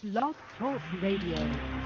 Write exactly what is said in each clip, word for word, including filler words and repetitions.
Blog Talk Radio.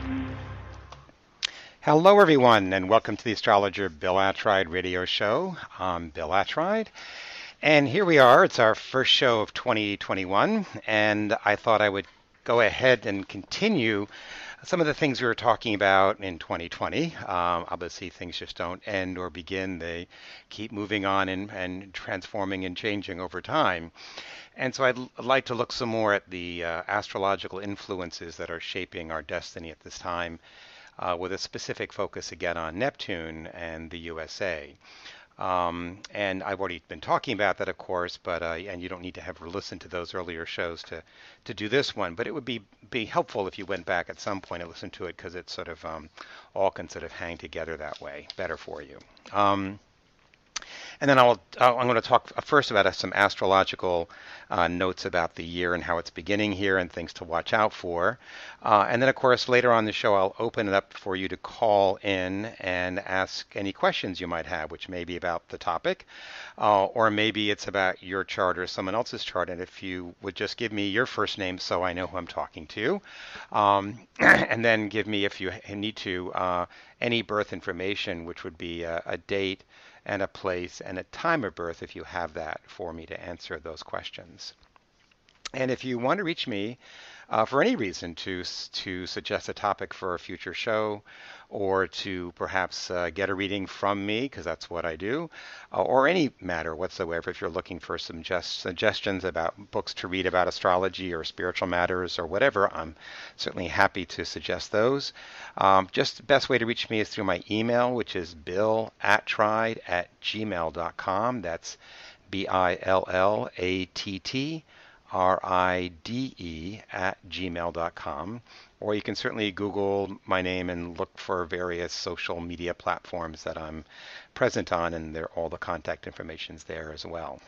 Hello, everyone, and welcome to the Astrologer Bill Attride radio show. I'm Bill Attride, and here we are. It's our first show of twenty twenty-one, and I thought I would go ahead and continue some of the things we were talking about in twenty twenty. Um, obviously, things just don't end or begin. They keep moving on and, and transforming and changing over time. And so I'd l- like to look some more at the uh, astrological influences that are shaping our destiny at this time, uh, with a specific focus again on Neptune and the U S A. Um, and I've already been talking about that, of course, but uh, and you don't need to have listened to those earlier shows to to do this one. But it would be be helpful if you went back at some point and listened to it, because it's sort of um, all can sort of hang together that way, better for you. Um, and then I'll, I'll I'm going to talk first about uh, some astrological uh, notes about the year and how it's beginning here and things to watch out for. Uh, and then, of course, later on in the show, I'll open it up for you to call in and ask any questions you might have, which may be about the topic, uh, or maybe it's about your chart or someone else's chart. And if you would just give me your first name so I know who I'm talking to, um, and then give me, if you need to, uh, any birth information, which would be a, a date and a place and a time of birth, if you have that, for me to answer those questions. And if you want to reach me uh, for any reason to to suggest a topic for a future show, or to perhaps uh, get a reading from me, because that's what I do, uh, or any matter whatsoever, if you're looking for some just suggestions about books to read about astrology or spiritual matters or whatever, I'm certainly happy to suggest those. Um, just the best way to reach me is through my email, which is billattride at gmail dot com. That's B I L L A T T R I D E at gmail dot com. Or you can certainly Google my name and look for various social media platforms that I'm present on, and there, all the contact information's there as well.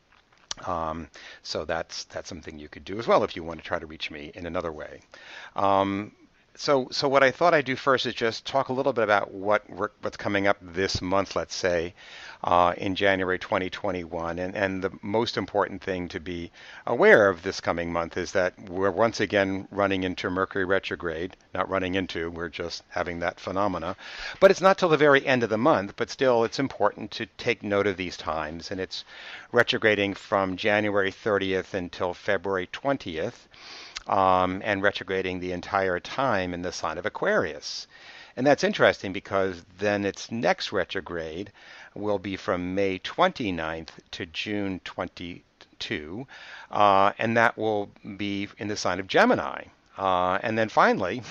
Um, so that's that's something you could do as well if you want to try to reach me in another way. Um, so so what I thought I'd do first is just talk a little bit about what we're, what's coming up this month, let's say, uh, in January twenty twenty-one. And, and the most important thing to be aware of this coming month is that we're once again running into Mercury retrograde. Not running into, we're just having that phenomena. But it's not till the very end of the month, but still it's important to take note of these times. And it's retrograding from January thirtieth until February twentieth. Um, and retrograding the entire time in the sign of Aquarius. And that's interesting because then its next retrograde will be from May twenty-ninth to June twenty-second, uh, and that will be in the sign of Gemini. Uh, and then finally,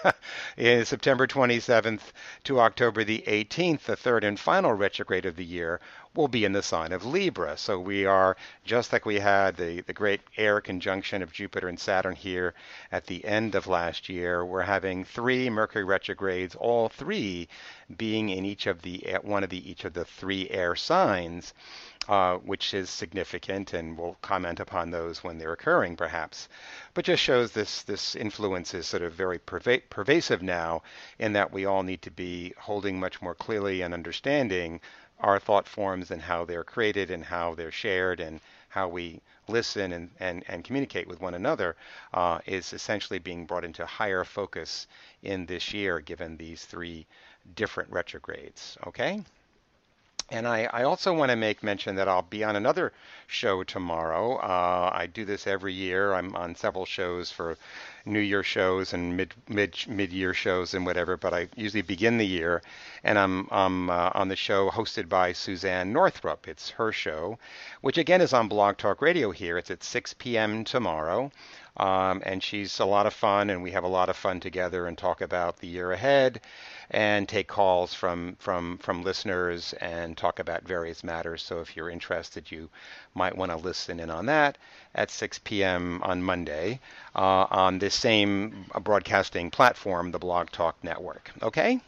in September twenty-seventh to October the eighteenth, the third and final retrograde of the year will be in the sign of Libra. So we are, just like we had the, the great air conjunction of Jupiter and Saturn here at the end of last year, we're having three Mercury retrogrades, all three being in each of the one of the each of the three air signs. Uh, which is significant, and we'll comment upon those when they're occurring, perhaps. But just shows this this influence is sort of very perva- pervasive now, in that we all need to be holding much more clearly and understanding our thought forms and how they're created and how they're shared and how we listen and, and, and communicate with one another, uh, is essentially being brought into higher focus in this year, given these three different retrogrades. Okay? And I, I also want to make mention that I'll be on another show tomorrow. Uh, I do this every year. I'm on several shows for New Year shows and mid mid mid year shows and whatever. But I usually begin the year, and I'm I'm uh, on the show hosted by Suzanne Northrup. It's her show, which again is on Blog Talk Radio here. It's at six p.m. tomorrow. Um, and she's a lot of fun, and we have a lot of fun together and talk about the year ahead and take calls from, from, from listeners and talk about various matters. So if you're interested, you might want to listen in on that at six p.m. on Monday uh, on this same broadcasting platform, the Blog Talk Network. Okay?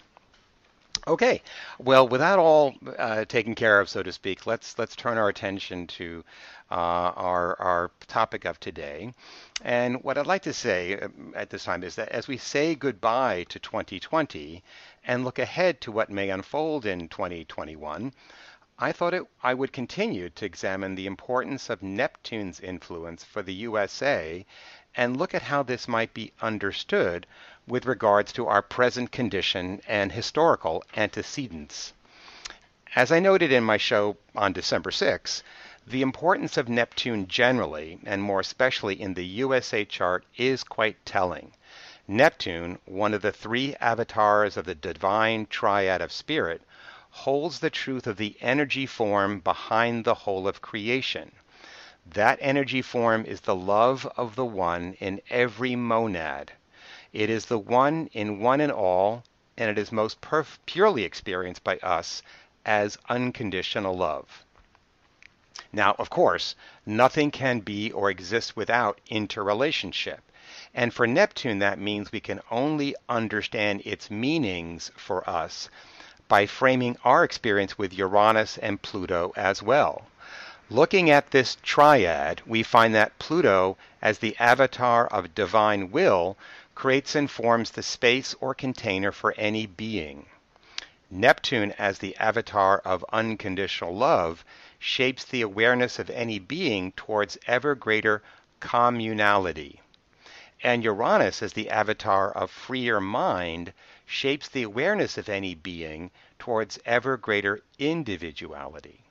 Okay, well, with that all uh, taken care of, so to speak, let's let's turn our attention to uh, our our topic of today. And what I'd like to say uh, at this time is that as we say goodbye to twenty twenty and look ahead to what may unfold in twenty twenty-one, I thought it, I would continue to examine the importance of Neptune's influence for the U S A and look at how this might be understood with regards to our present condition and historical antecedents. As I noted in my show on December sixth, the importance of Neptune generally, and more especially in the U S A chart, is quite telling. Neptune, one of the three avatars of the divine triad of spirit, holds the truth of the energy form behind the whole of creation. That energy form is the love of the one in every monad. It is the one in one and all, and it is most perf- purely experienced by us as unconditional love. Now, of course, nothing can be or exist without interrelationship. And for Neptune, that means we can only understand its meanings for us by framing our experience with Uranus and Pluto as well. Looking at this triad, we find that Pluto, as the avatar of divine will, creates and forms the space or container for any being. Neptune, as the avatar of unconditional love, shapes the awareness of any being towards ever greater communality. And Uranus, as the avatar of freer mind, shapes the awareness of any being towards ever greater individuality.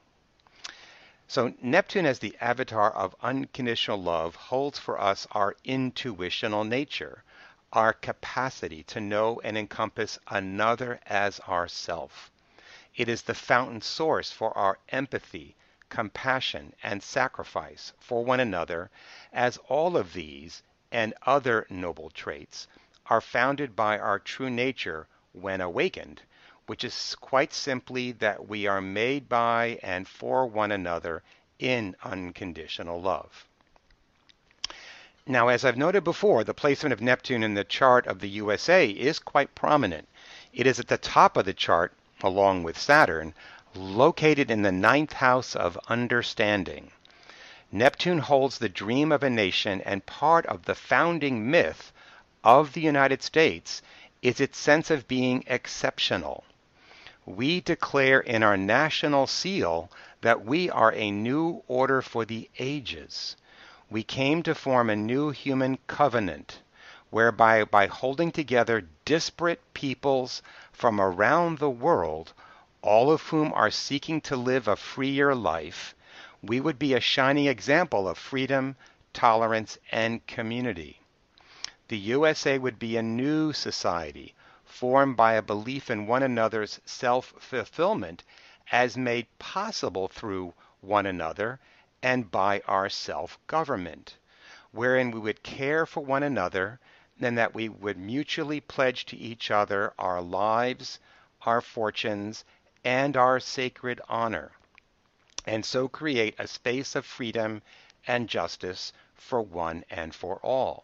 So Neptune, as the avatar of unconditional love, holds for us our intuitional nature, our capacity to know and encompass another as ourself. It is the fountain source for our empathy, compassion, and sacrifice for one another, as all of these and other noble traits are founded by our true nature when awakened, which is quite simply that we are made by and for one another in unconditional love. Now, as I've noted before, the placement of Neptune in the chart of the U S A is quite prominent. It is at the top of the chart, along with Saturn, located in the ninth house of understanding. Neptune holds the dream of a nation, and part of the founding myth of the United States is its sense of being exceptional. We declare in our national seal that we are a new order for the ages. We came to form a new human covenant, whereby by holding together disparate peoples from around the world, all of whom are seeking to live a freer life, we would be a shining example of freedom, tolerance, and community. The U S A would be a new society, formed by a belief in one another's self-fulfillment as made possible through one another and by our self-government, wherein we would care for one another and that we would mutually pledge to each other our lives, our fortunes, and our sacred honor, and so create a space of freedom and justice for one and for all.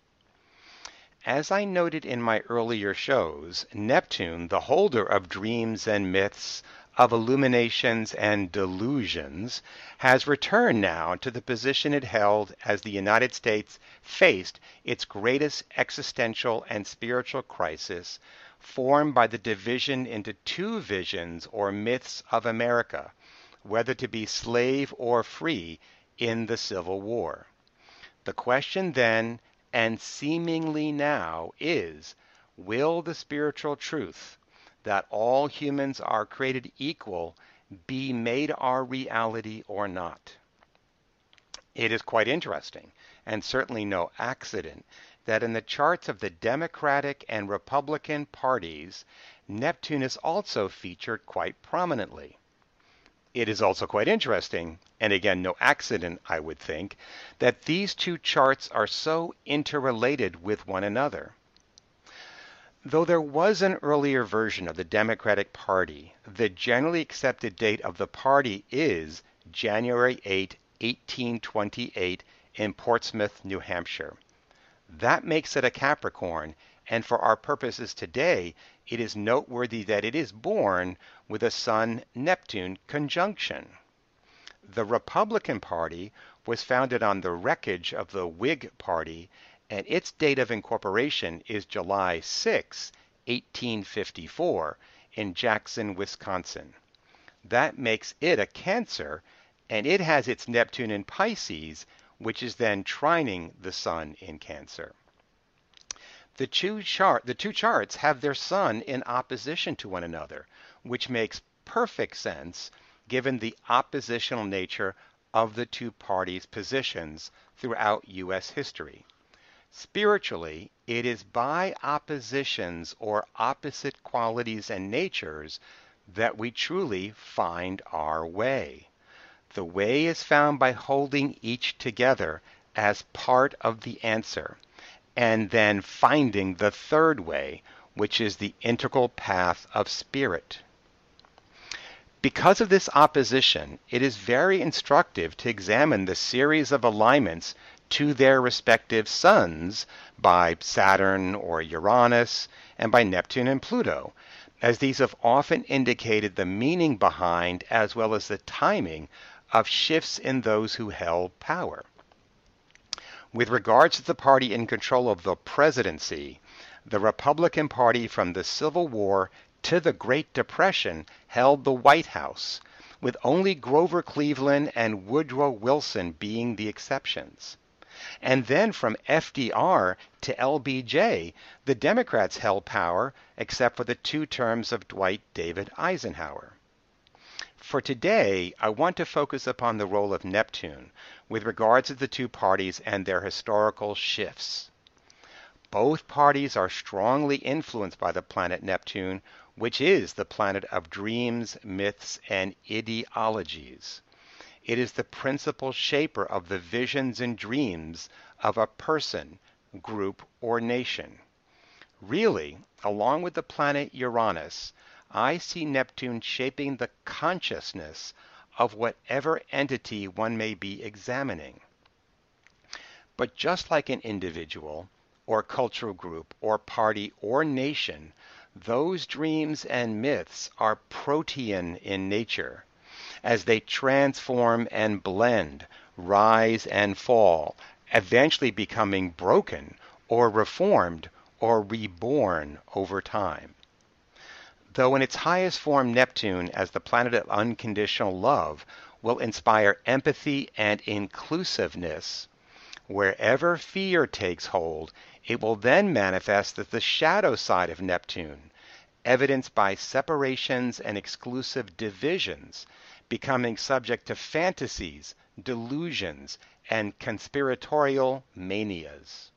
As I noted in my earlier shows, Neptune, the holder of dreams and myths, of illuminations and delusions, has returned now to the position it held as the United States faced its greatest existential and spiritual crisis, formed by the division into two visions or myths of America, whether to be slave or free in the Civil War. The question then, and seemingly now, is, will the spiritual truth that all humans are created equal be made our reality or not? It is quite interesting, and certainly no accident, that in the charts of the Democratic and Republican parties, Neptune is also featured quite prominently. It is also quite interesting, and again no accident I would think, that these two charts are so interrelated with one another. Though there was an earlier version of the Democratic Party, the generally accepted date of the party is January eighth, eighteen twenty-eight in Portsmouth, New Hampshire. That makes it a Capricorn, and for our purposes today, it is noteworthy that it is born with a Sun-Neptune conjunction. The Republican Party was founded on the wreckage of the Whig Party, and its date of incorporation is July sixth, eighteen fifty-four, in Jackson, Wisconsin. That makes it a Cancer, and it has its Neptune in Pisces, which is then trining the sun in Cancer. The two, chart, the two charts have their sun in opposition to one another, which makes perfect sense given the oppositional nature of the two parties' positions throughout U S history. Spiritually, it is by oppositions or opposite qualities and natures that we truly find our way. The way is found by holding each together as part of the answer, and then finding the third way, which is the integral path of spirit. Because of this opposition, it is very instructive to examine the series of alignments to their respective suns by Saturn or Uranus and by Neptune and Pluto, as these have often indicated the meaning behind as well as the timing of shifts in those who held power. With regards to the party in control of the presidency, the Republican Party from the Civil War to the Great Depression held the White House, with only Grover Cleveland and Woodrow Wilson being the exceptions. And then from F D R to L B J, the Democrats held power except for the two terms of Dwight David Eisenhower. For today, I want to focus upon the role of Neptune with regards to the two parties and their historical shifts. Both parties are strongly influenced by the planet Neptune, which is the planet of dreams, myths, and ideologies. It is the principal shaper of the visions and dreams of a person, group, or nation. Really, along with the planet Uranus, I see Neptune shaping the consciousness of whatever entity one may be examining. But just like an individual, or cultural group, or party, or nation, those dreams and myths are protean in nature, as they transform and blend, rise and fall, eventually becoming broken, or reformed, or reborn over time. Though in its highest form, Neptune, as the planet of unconditional love, will inspire empathy and inclusiveness, wherever fear takes hold, it will then manifest as the shadow side of Neptune, evidenced by separations and exclusive divisions, becoming subject to fantasies, delusions, and conspiratorial manias.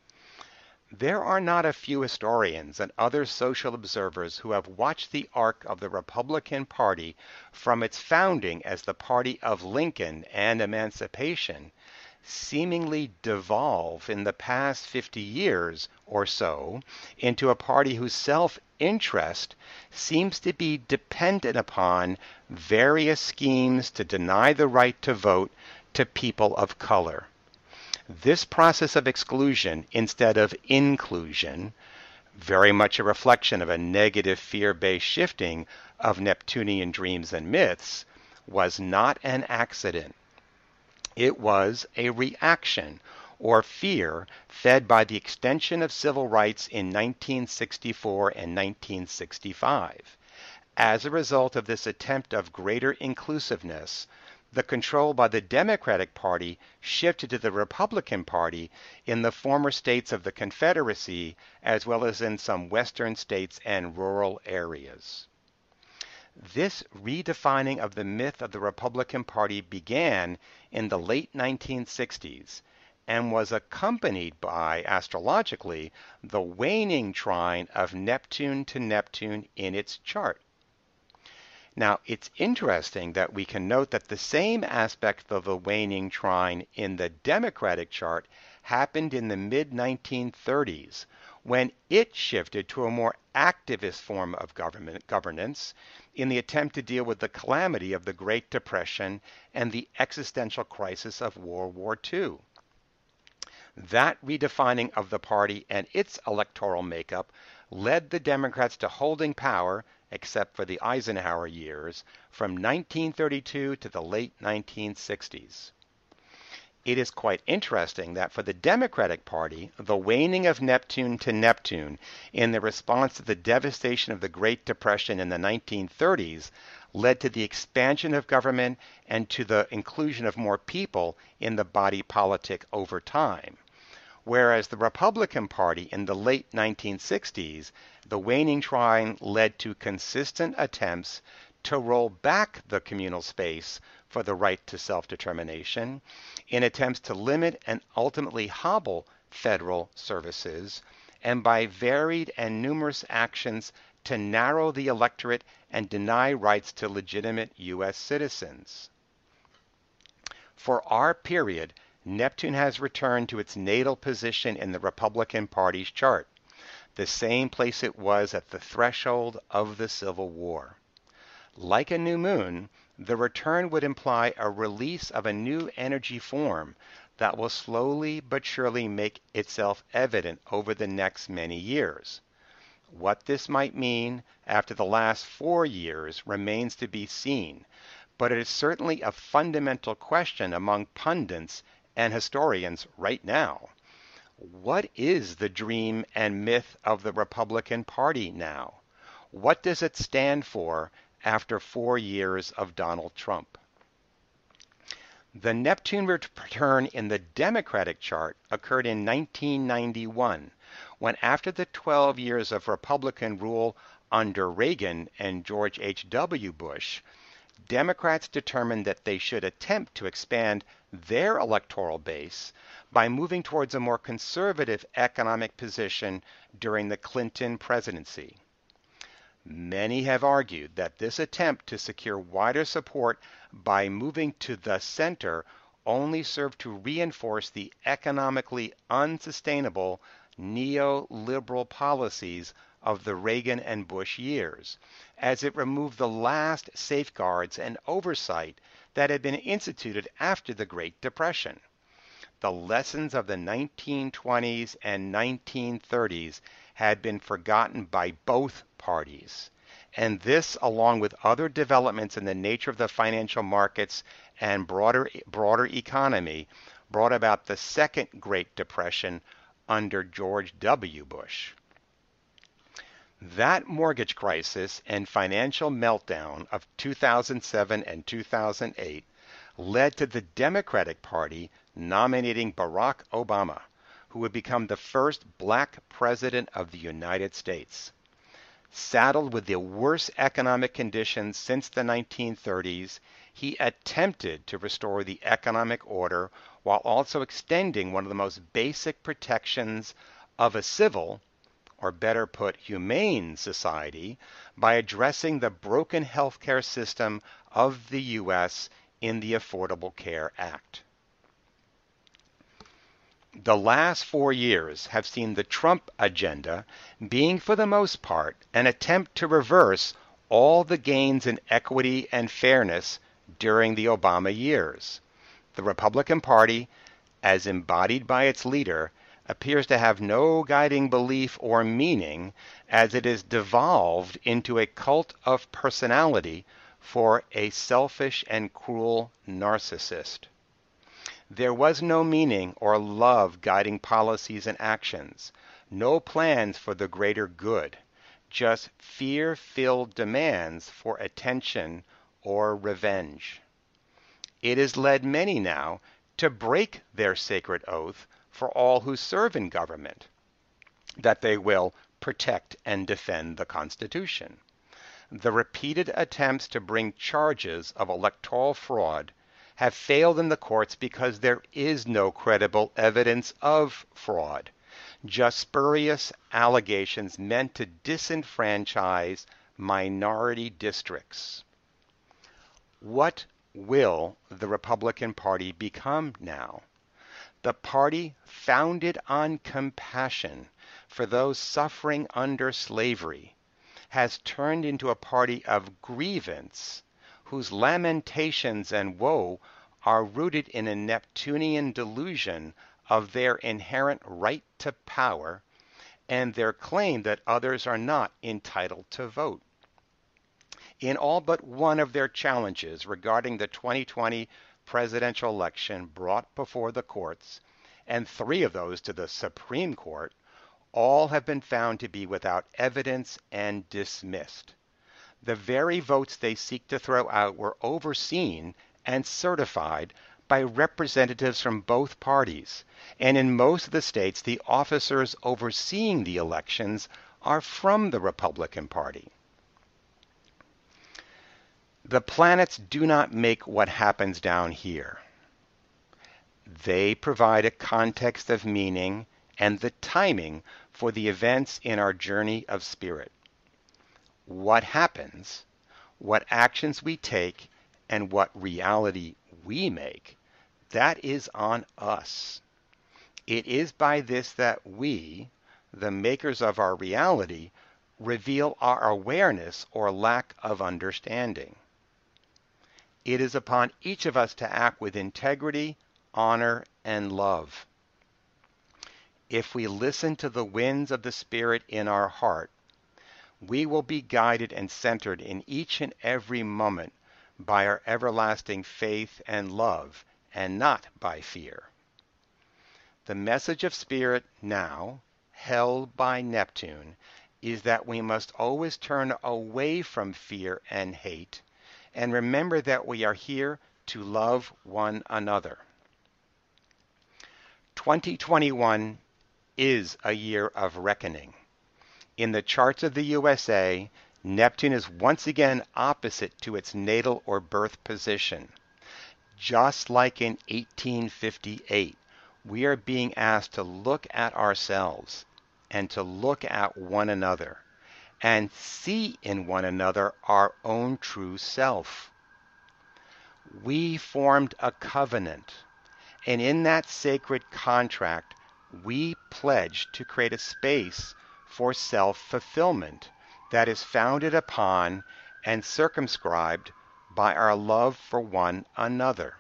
There are not a few historians and other social observers who have watched the arc of the Republican Party from its founding as the party of Lincoln and emancipation seemingly devolve in the past fifty years or so into a party whose self-interest seems to be dependent upon various schemes to deny the right to vote to people of color. This process of exclusion instead of inclusion, very much a reflection of a negative fear-based shifting of Neptunian dreams and myths, was not an accident. It was a reaction or fear fed by the extension of civil rights in nineteen sixty-four and nineteen sixty-five. As a result of this attempt of greater inclusiveness, the control by the Democratic Party shifted to the Republican Party in the former states of the Confederacy, as well as in some western states and rural areas. This redefining of the myth of the Republican Party began in the late nineteen sixties and was accompanied by, astrologically, the waning trine of Neptune to Neptune in its chart. Now, it's interesting that we can note that the same aspect of the waning trine in the Democratic chart happened in the mid nineteen thirties, when it shifted to a more activist form of government governance in the attempt to deal with the calamity of the Great Depression and the existential crisis of World War Two. That redefining of the party and its electoral makeup led the Democrats to holding power, except for the Eisenhower years, from nineteen thirty-two to the late nineteen sixties. It is quite interesting that for the Democratic Party, the waning of Neptune to Neptune in the response to the devastation of the Great Depression in the nineteen thirties led to the expansion of government and to the inclusion of more people in the body politic over time. Whereas the Republican Party in the late nineteen sixties, the waning trine led to consistent attempts to roll back the communal space for the right to self-determination in attempts to limit and ultimately hobble federal services, and by varied and numerous actions to narrow the electorate and deny rights to legitimate U S citizens. For our period, Neptune has returned to its natal position in the Republican Party's chart, the same place it was at the threshold of the Civil War. Like a new moon, the return would imply a release of a new energy form that will slowly but surely make itself evident over the next many years. What this might mean after the last four years remains to be seen, but it is certainly a fundamental question among pundits and historians right now. What is the dream and myth of the Republican Party now? What does it stand for after four years of Donald Trump? The Neptune return in the Democratic chart occurred in nineteen ninety-one, when after the twelve years of Republican rule under Reagan and George H W Bush, Democrats determined that they should attempt to expand their electoral base by moving towards a more conservative economic position during the Clinton presidency. Many have argued that this attempt to secure wider support by moving to the center only served to reinforce the economically unsustainable neoliberal policies of the Reagan and Bush years, as it removed the last safeguards and oversight that had been instituted after the Great Depression. The lessons of the nineteen twenties and nineteen thirties had been forgotten by both parties, and this, along with other developments in the nature of the financial markets and broader, broader economy, brought about the second Great Depression under George W. Bush. That mortgage crisis and financial meltdown of two thousand seven and two thousand eight led to the Democratic Party nominating Barack Obama, who would become the first black president of the United States. Saddled with the worst economic conditions since the nineteen thirties, he attempted to restore the economic order while also extending one of the most basic protections of a civil, or better put, humane society, by addressing the broken healthcare system of the U S in the Affordable Care Act. The last four years have seen the Trump agenda being, for the most part, an attempt to reverse all the gains in equity and fairness during the Obama years. The Republican Party, as embodied by its leader, appears to have no guiding belief or meaning, as it is devolved into a cult of personality for a selfish and cruel narcissist. There was no meaning or love guiding policies and actions, no plans for the greater good, just fear-filled demands for attention or revenge. It has led many now to break their sacred oath for all who serve in government, that they will protect and defend the Constitution. The repeated attempts to bring charges of electoral fraud have failed in the courts because there is no credible evidence of fraud, just spurious allegations meant to disenfranchise minority districts. What will the Republican Party become now? The party founded on compassion for those suffering under slavery has turned into a party of grievance whose lamentations and woe are rooted in a Neptunian delusion of their inherent right to power and their claim that others are not entitled to vote. In all but one of their challenges regarding the twenty twenty presidential election brought before the courts, and three of those to the Supreme Court, all have been found to be without evidence and dismissed. The very votes they seek to throw out were overseen and certified by representatives from both parties, and in most of the states, the officers overseeing the elections are from the Republican Party. The planets do not make what happens down here. They provide a context of meaning and the timing for the events in our journey of spirit. What happens, what actions we take, and what reality we make, that is on us. It is by this that we, the makers of our reality, reveal our awareness or lack of understanding. It is upon each of us to act with integrity, honor, and love. If we listen to the winds of the Spirit in our heart, we will be guided and centered in each and every moment by our everlasting faith and love, and not by fear. The message of Spirit now, held by Neptune, is that we must always turn away from fear and hate, and remember that we are here to love one another. twenty twenty-one is a year of reckoning. In the charts of the U S A, Neptune is once again opposite to its natal or birth position. Just like in eighteen fifty-eight, we are being asked to look at ourselves and to look at one another and see in one another our own true self. We formed a covenant, and in that sacred contract, we pledged to create a space for self-fulfillment that is founded upon and circumscribed by our love for one another.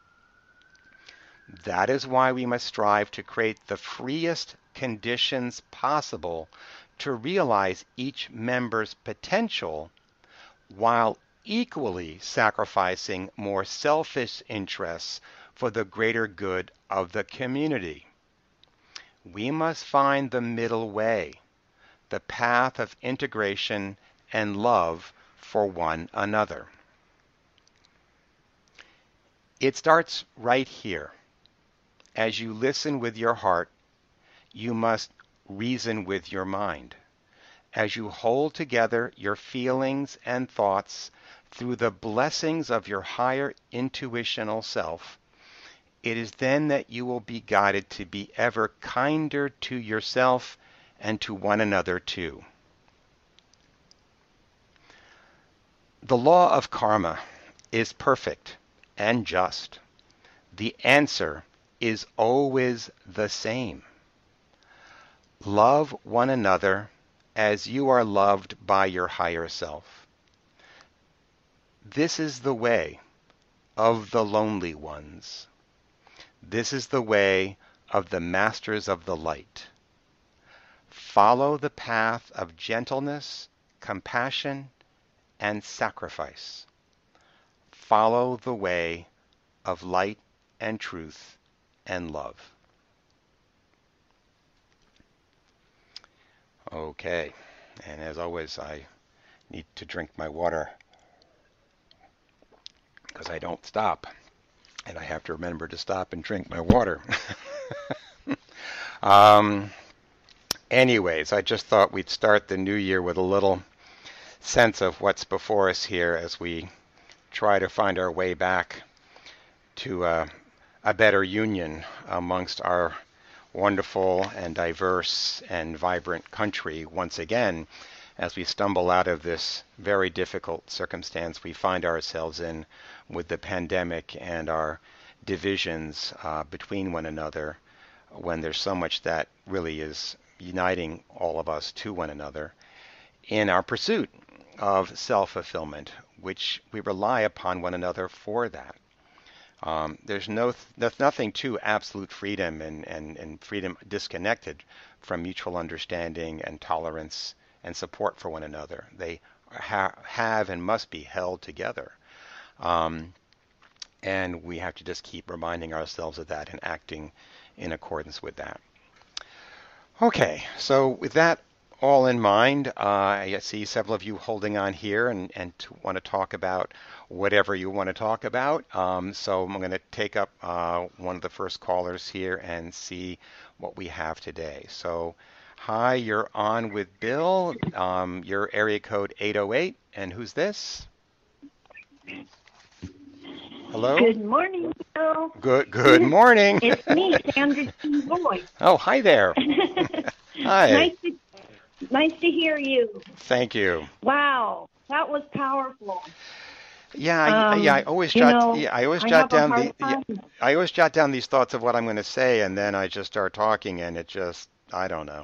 That is why we must strive to create the freest conditions possible to realize each member's potential, while equally sacrificing more selfish interests for the greater good of the community. We must find the middle way, the path of integration and love for one another. It starts right here. As you listen with your heart, you must reason with your mind. As you hold together your feelings and thoughts through the blessings of your higher intuitional self, it is then that you will be guided to be ever kinder to yourself and to one another too. The law of karma is perfect and just. The answer is always the same. Love one another as you are loved by your higher self. This is the way of the lonely ones. This is the way of the masters of the light. Follow the path of gentleness, compassion, and sacrifice. Follow the way of light and truth and love. Okay, and as always, I need to drink my water because I don't stop, and I have to remember to stop and drink my water. um, anyways, I just thought we'd start the new year with a little sense of what's before us here as we try to find our way back to uh, a better union amongst our wonderful and diverse and vibrant country once again, as we stumble out of this very difficult circumstance we find ourselves in with the pandemic and our divisions uh, between one another, when there's so much that really is uniting all of us to one another in our pursuit of self-fulfillment, which we rely upon one another for that. Um, there's no th- nothing to absolute freedom and, and, and freedom disconnected from mutual understanding and tolerance and support for one another. They ha- have and must be held together. Um, and we have to just keep reminding ourselves of that and acting in accordance with that. Okay, so with that all in mind. Uh, I see several of you holding on here and, and to want to talk about whatever you want to talk about. Um, so I'm going to take up uh, one of the first callers here and see what we have today. So, hi, you're on with Bill. Um, your area code eight oh eight, and who's this? Hello? Good morning, Bill. Good good morning. It's me, Sandra T. Boyd. Oh, hi there. Hi. Nice to, nice to hear you. Thank you. Wow, that was powerful. Yeah, I, Um, yeah. I always you jot. know, Yeah, I always I jot have a down hard the. Yeah, time. I always jot down these thoughts of what I'm going to say, and then I just start talking, and it just. I don't know.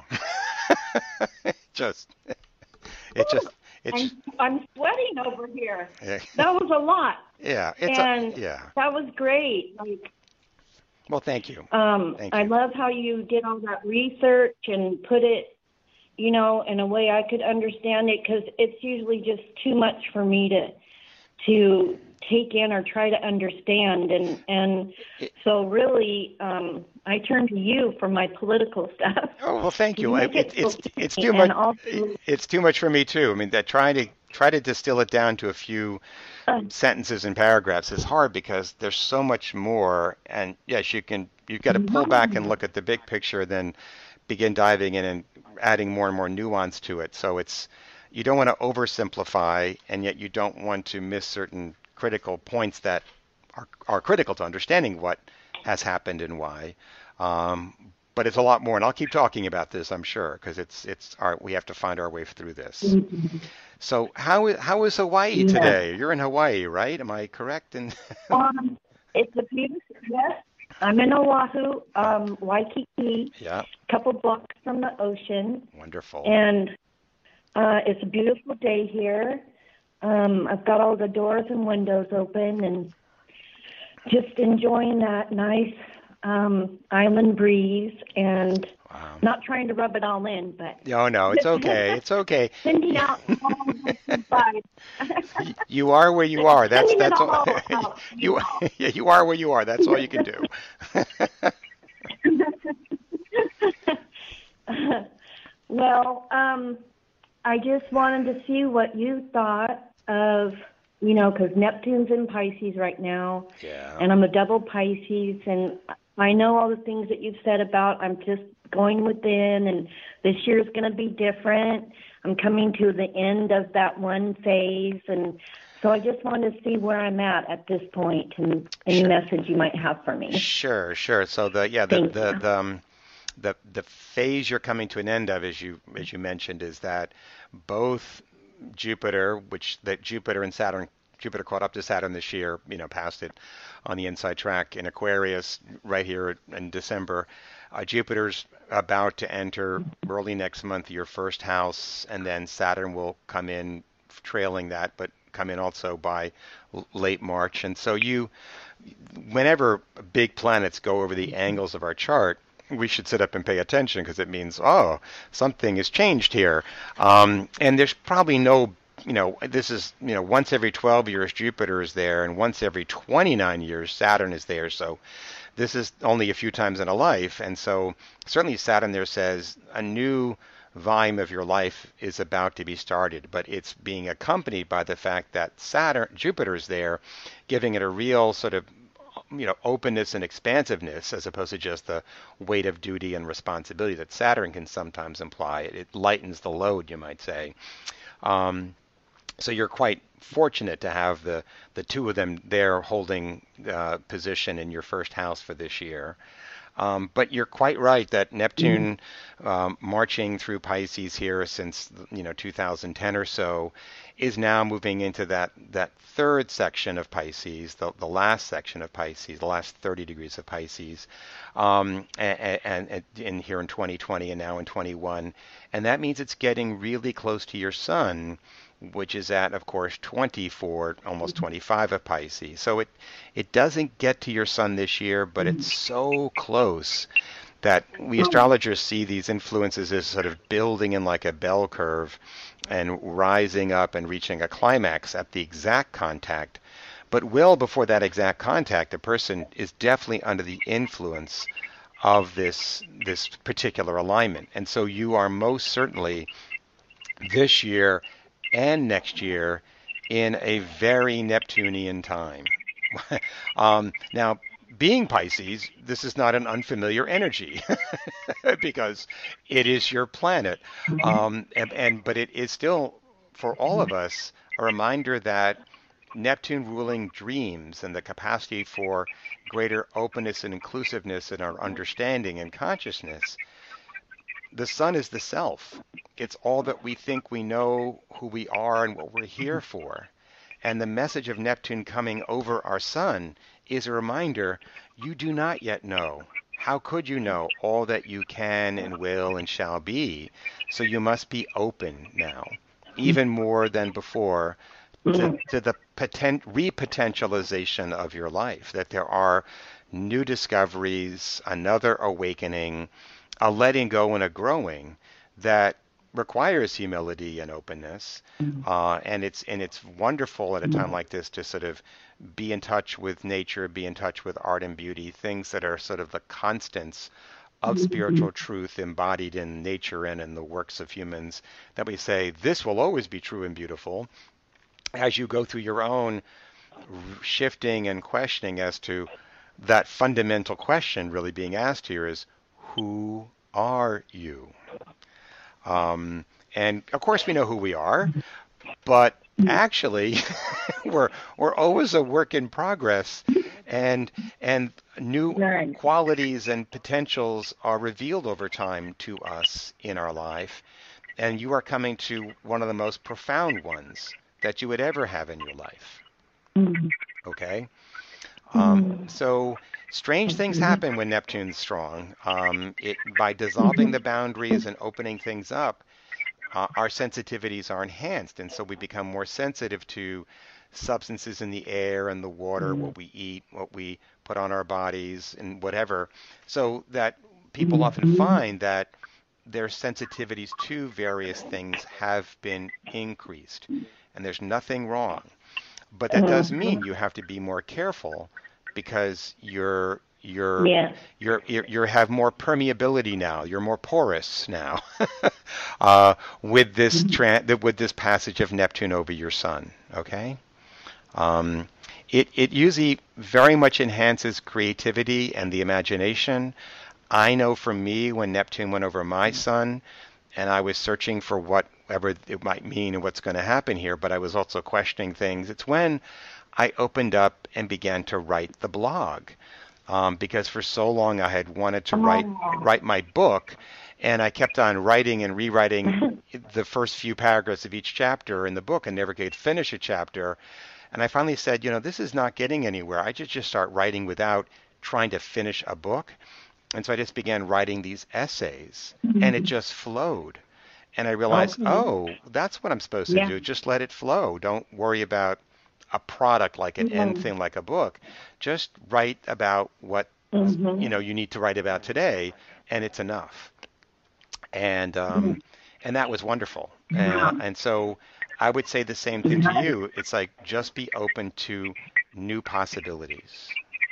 it just. It just. It's. I'm, I'm sweating over here. Yeah. That was a lot, Yeah. It's. and A, yeah. that was great. Like, Well, thank you. um, Thank I you. love how you did all that research and put it, you know, in a way I could understand it, because it's usually just too much for me to to take in or try to understand, and and so really um, I turn to you for my political stuff. Oh well, thank you. You I- make it It, it's so it's easy, too much. and also It's too much for me too. I mean, that trying to try to distill it down to a few uh, sentences and paragraphs is hard because there's so much more. And yes, you can. You've got to pull back and look at the big picture, then begin diving in and adding more and more nuance to it. So it's you don't want to oversimplify, and yet you don't want to miss certain critical points that are are critical to understanding what has happened and why. Um, but it's a lot more, and I'll keep talking about this, I'm sure, because it's it's our we have to find our way through this. So how i- how is Hawaii yeah. today? You're in Hawaii, right? Am I correct? And Um, it's a beautiful. Yes, I'm in Oahu, um, Waikiki, yeah, a couple blocks from the ocean, wonderful. and uh, it's a beautiful day here. Um, I've got all the doors and windows open, and just enjoying that nice um, island breeze, and Wow. not trying to rub it all in, but No, no, it's okay. It's okay. sending out all of the good vibes. Y- You are where you are. That's Sending it that's all all. out. You You know. yeah, you are where you are. That's all you can do. Well, um, I just wanted to see what you thought of, you know, because Neptune's in Pisces right now, Yeah. and I'm a double Pisces, and I know all the things that you've said about I'm just going within, and this year's going to be different. I'm coming to the end of that one phase, and so I just wanted to see where I'm at at this point, and any Sure. message you might have for me. Sure, sure. So the yeah, the Thank the you. the um, the the phase you're coming to an end of, as you as you mentioned, is that both Jupiter, which that Jupiter and Saturn, Jupiter caught up to Saturn this year, you know, passed it on the inside track in Aquarius right here in December. Uh, Jupiter's about to enter early next month your first house, and then Saturn will come in trailing that, but come in also by l- late March. And so you, whenever big planets go over the angles of our chart, we should sit up and pay attention because it means, oh, something has changed here. Um, and there's probably no, you know, this is, you know, once every twelve years Jupiter is there, and once every twenty-nine years Saturn is there. So this is only a few times in a life. And so certainly Saturn there says a new volume of your life is about to be started, but it's being accompanied by the fact that Saturn, Jupiter is there, giving it a real sort of you know openness and expansiveness as opposed to just the weight of duty and responsibility that Saturn can sometimes imply. It, it lightens the load, you might say. Um, so you're quite fortunate to have the the two of them there holding uh, position in your first house for this year. Um, but you're quite right that Neptune um, marching through Pisces here since you know two thousand ten or so is now moving into that that third section of Pisces, the, the last section of Pisces, the last thirty degrees of Pisces, um, and, and, and in here in twenty twenty and now in twenty-one, and that means it's getting really close to your Sun, which is at, of course, twenty-four, almost twenty-five of Pisces. So it it doesn't get to your Sun this year, but it's so close that we astrologers see these influences as sort of building in like a bell curve and rising up and reaching a climax at the exact contact. But well before that exact contact, a person is definitely under the influence of this this particular alignment. And so you are most certainly this year and next year in a very Neptunian time. um, now, being Pisces, this is not an unfamiliar energy because it is your planet, um, and, and but it is still for all of us a reminder that Neptune ruling dreams and the capacity for greater openness and inclusiveness in our understanding and consciousness. The sun is the self. It's all that we think we know who we are and what we're here for. And the message of Neptune coming over our sun is a reminder you do not yet know. How could you know all that you can and will and shall be? So you must be open now, even more than before, to, to the potent, repotentialization of your life, that there are new discoveries, another awakening, a letting go and a growing that requires humility and openness, uh, and it's and it's wonderful at a time like this to sort of be in touch with nature, be in touch with art and beauty, things that are sort of the constants of spiritual truth embodied in nature and in the works of humans, that we say this will always be true and beautiful. As you go through your own shifting and questioning as to that fundamental question really being asked here is, who are you? Um, and of course we know who we are, but actually we're we're always a work in progress, and and new Right. qualities and potentials are revealed over time to us in our life, and you are coming to one of the most profound ones that you would ever have in your life. Okay? Um, so strange things happen when Neptune's strong. Um, it by dissolving the boundaries and opening things up, uh, our sensitivities are enhanced, and so we become more sensitive to substances in the air and the water, what we eat, what we put on our bodies, and whatever. So that people often find that their sensitivities to various things have been increased, and there's nothing wrong. But that does mean you have to be more careful because you're you're Yes. you're you're you have more permeability now. You're more porous now uh, with this tran with this passage of Neptune over your sun. Okay, um, it it usually very much enhances creativity and the imagination. I know for me when Neptune went over my sun, and I was searching for whatever it might mean and what's going to happen here, but I was also questioning things. It's when I opened up and began to write the blog, um, because for so long I had wanted to write write my book, and I kept on writing and rewriting the first few paragraphs of each chapter in the book and never could finish a chapter. And I finally said, you know, this is not getting anywhere. I should just start writing without trying to finish a book. And so I just began writing these essays, and it just flowed. And I realized, Okay. oh, that's what I'm supposed to Yeah. do. Just let it flow. Don't worry about a product like an end Mhm. thing like a book. Just write about what Mhm. you know you need to write about today, and it's enough. And um, and that was wonderful. Uh, Yeah. and so I would say the same thing to you. It's like just be open to new possibilities.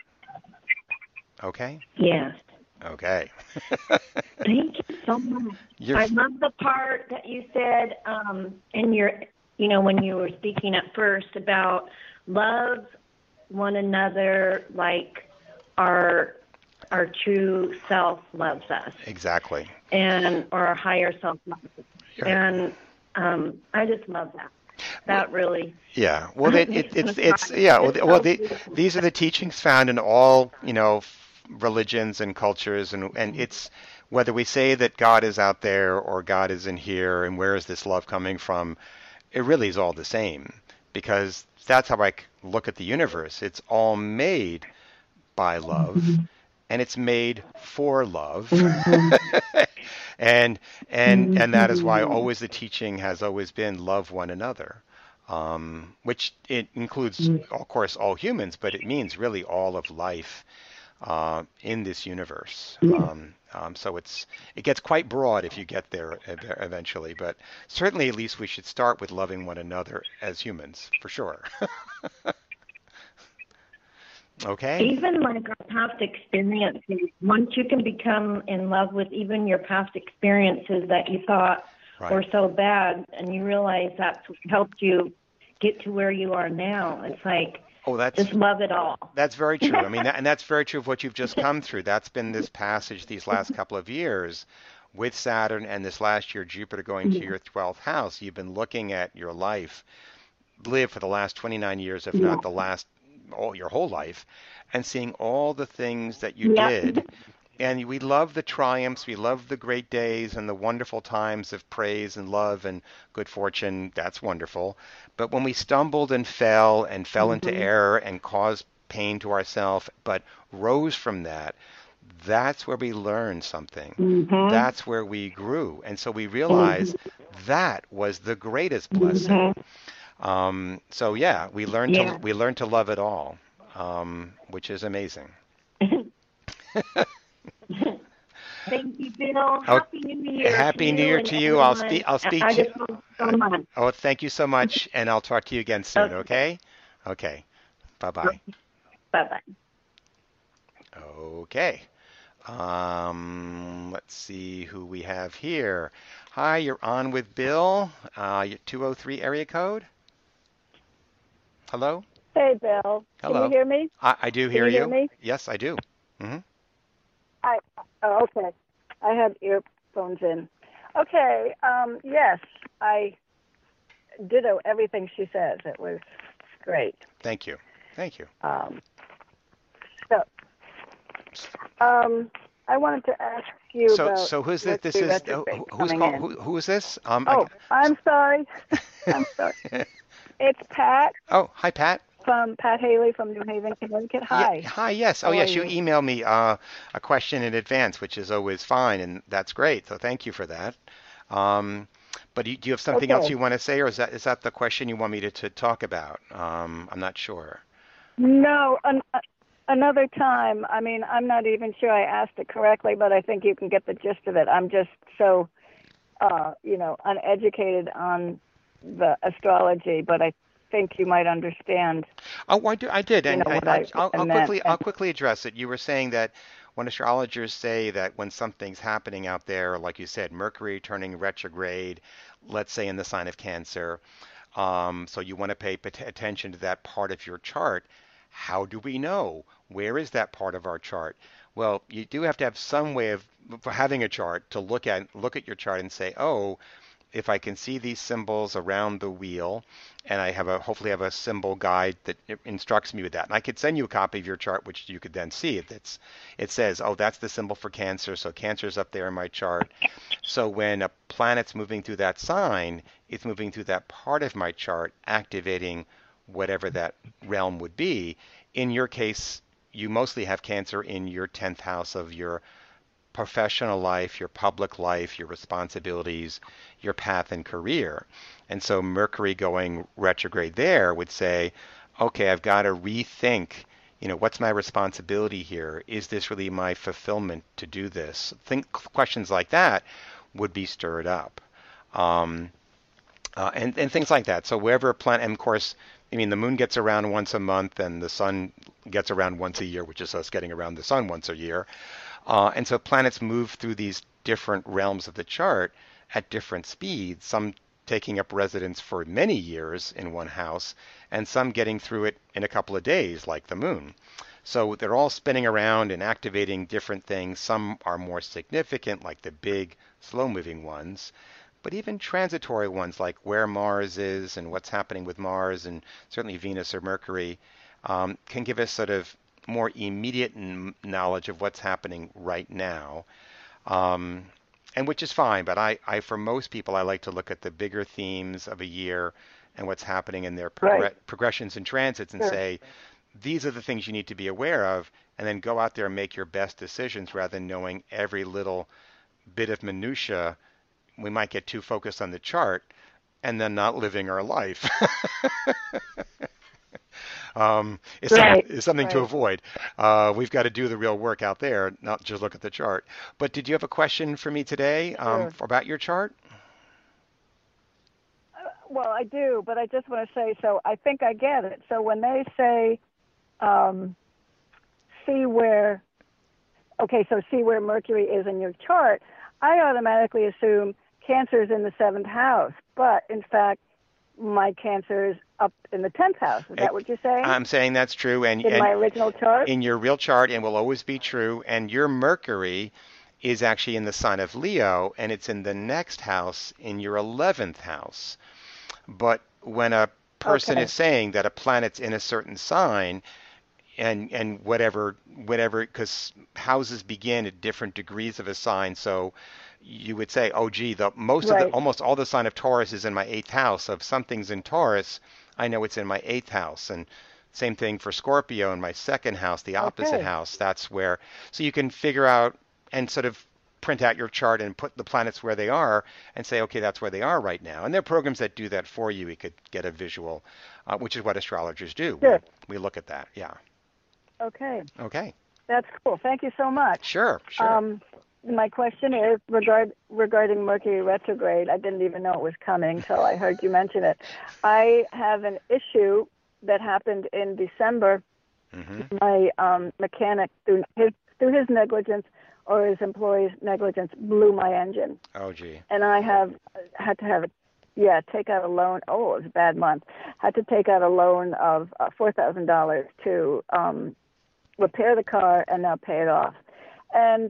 Okay? Yes. Okay. Thank you so much. You're I love the part that you said um, in your, you know, when you were speaking at first about love one another like our our true self loves us, exactly. and or our higher self loves us. You're- And um, I just love that. That really Yeah. Well, it, it, makes me it's it's smile. yeah. Well, It's the, well, so the, beautiful. these are the teachings found in all you know f- religions and cultures, and and it's whether we say that God is out there or God is in here, and where is this love coming from? It really is all the same because that's how I c- look at the universe. It's all made by love, and it's made for love. and and and that is why Mhm. always the teaching has always been love one another, um, which it includes, of course, all humans, but it means really all of life uh, in this universe. Um, um, so it's it gets quite broad if you get there ev- eventually, but certainly at least we should start with loving one another as humans, for sure. Okay? Even like our past experiences, once you can become in love with even your past experiences that you thought Right. were so bad, and you realize that's what helped you get to where you are now, it's like Oh, that's just love it all. that's very true. I mean, that, and that's very true of what you've just come through. That's been this passage these last couple of years with Saturn and this last year Jupiter going to Yeah, your twelfth house. You've been looking at your life live for the last twenty-nine years, if yeah, not the last, all your whole life, and seeing all the things that you yeah. did. And we love the triumphs, we love the great days and the wonderful times of praise and love and good fortune. That's wonderful. But when we stumbled and fell and fell into Mhm, error and caused pain to ourselves, but rose from that, that's where we learned something. mhm, That's where we grew. And so we realize mhm, that was the greatest blessing. mhm. Um, so yeah, we learn to Yeah. we learn to love it all, um, which is amazing. Thank you, Bill. Oh, Happy New Year to happy New you Year and to you. I'll speak. everyone. I'll I speak I to. just love you Uh, so much. oh, thank you so much, and I'll talk to you again soon. Okay. Okay. Okay. Bye bye. Bye bye. Okay. Um, let's see who we have here. Hi, you're on with Bill. Uh, two oh three area code. Hello. Hey, Bill. Can you Hello. hear me? I, I do Can hear you hear you. me? Yes, I do. Hmm. I. Oh, okay. I had earphones in. Okay. Um. Yes, I ditto everything she says. It was great. Thank you. Thank you. Um. So, um, I wanted to ask you So, about so who's this? This Mercury is uh, retrograde who's coming call, in. who, who is this? Um, I, Oh, I'm sorry. I'm sorry. It's Pat oh, hi, Pat. from Pat Haley from New Haven, Connecticut. Yeah, Hi. hi, yes. Oh, How are yes, you you? emailed me uh, a question in advance, which is always fine, and that's great. So thank you for that. Um, but do you, do you have something else Okay. you want to say, or is that is that the question you want me to, to talk about? Um, I'm not sure. No, an, another time. I mean, I'm not even sure I asked it correctly, but I think you can get the gist of it. I'm just so, uh, you know, uneducated on the astrology, but I think you might understand, Oh, I do, I did, you and know, I, what I, I, what I'll, I I'll meant. quickly And I'll quickly address it. You were saying that when astrologers say that when something's happening out there, like you said, Mercury turning retrograde, let's say in the sign of Cancer, um, so you want to pay pat- attention to that part of your chart. How do we know? Where is that part of our chart? Well, you do have to have some way of for having a chart to look at look at your chart and say, oh, if I can see these symbols around the wheel, and I have a hopefully have a symbol guide that instructs me with that. And I could send you a copy of your chart, which you could then see. It it's, it says, oh, that's the symbol for Cancer, so Cancer's up there in my chart. So when a planet's moving through that sign, it's moving through that part of my chart, activating whatever that realm would be. In your case, you mostly have Cancer in your tenth house of your professional life, your public life, your responsibilities, your path and career. And so Mercury going retrograde there would say, okay, I've got to rethink, you know, what's my responsibility here? Is this really my fulfillment to do this? Think questions like that would be stirred up. Um, uh, and, and things like that. So wherever a planet, and of course, I mean, the moon gets around once a month and the sun gets around once a year, which is us getting around the sun once a year. Uh, and so planets move through these different realms of the chart at different speeds, some taking up residence for many years in one house, and some getting through it in a couple of days, like the moon. So they're all spinning around and activating different things. Some are more significant, like the big, slow moving ones. But even transitory ones, like where Mars is and what's happening with Mars, and certainly Venus or Mercury, um, can give us sort of more immediate knowledge of what's happening right now, um, and which is fine. But I, I, for most people, I like to look at the bigger themes of a year and what's happening in their right, progr- progressions and transits and sure. say, these are the things you need to be aware of, and then go out there and make your best decisions rather than knowing every little bit of minutia. We might get too focused on the chart and then not living our life. um, is, some, Right, is something to right. avoid. Uh, we've got to do the real work out there, not just look at the chart. But did you have a question for me today um, Sure. about your chart? Uh, Well, I do, but I just want to say, so I think I get it. So when they say, um, see where, okay, so see where Mercury is in your chart, I automatically assume Cancer is in the seventh house. But in fact, my Cancer is up in the tenth house. Is that what you're saying? I'm saying that's true. And in and my original chart? In your real chart, and will always be true. And your Mercury is actually in the sign of Leo, and it's in the next house in your eleventh house. But when a person Okay. is saying that a planet's in a certain sign, and and whatever whatever because houses begin at different degrees of a sign, so you would say, oh gee, the most of the Right. almost all the sign of Taurus is in my eighth house. So if something's in Taurus, I know it's in my eighth house. And same thing for Scorpio in my second house, the opposite Okay. house. That's where, so you can figure out and sort of print out your chart and put the planets where they are and say, okay, that's where they are right now. And there are programs that do that for you. You could get a visual, uh, which is what astrologers do. Sure. We, we look at that. Yeah. Okay. Okay. That's cool. Thank you so much. Sure. Sure. Um, my question is regard, regarding Mercury retrograde. I didn't even know it was coming until I heard you mention it. I have an issue that happened in December. Mm-hmm. My um, mechanic, through his, through his negligence or his employee's negligence, blew my engine. Oh, gee. And I have had to have, yeah, take out a loan. Oh, it was a bad month. Had to take out a loan of uh, four thousand dollars to um, repair the car and now pay it off. And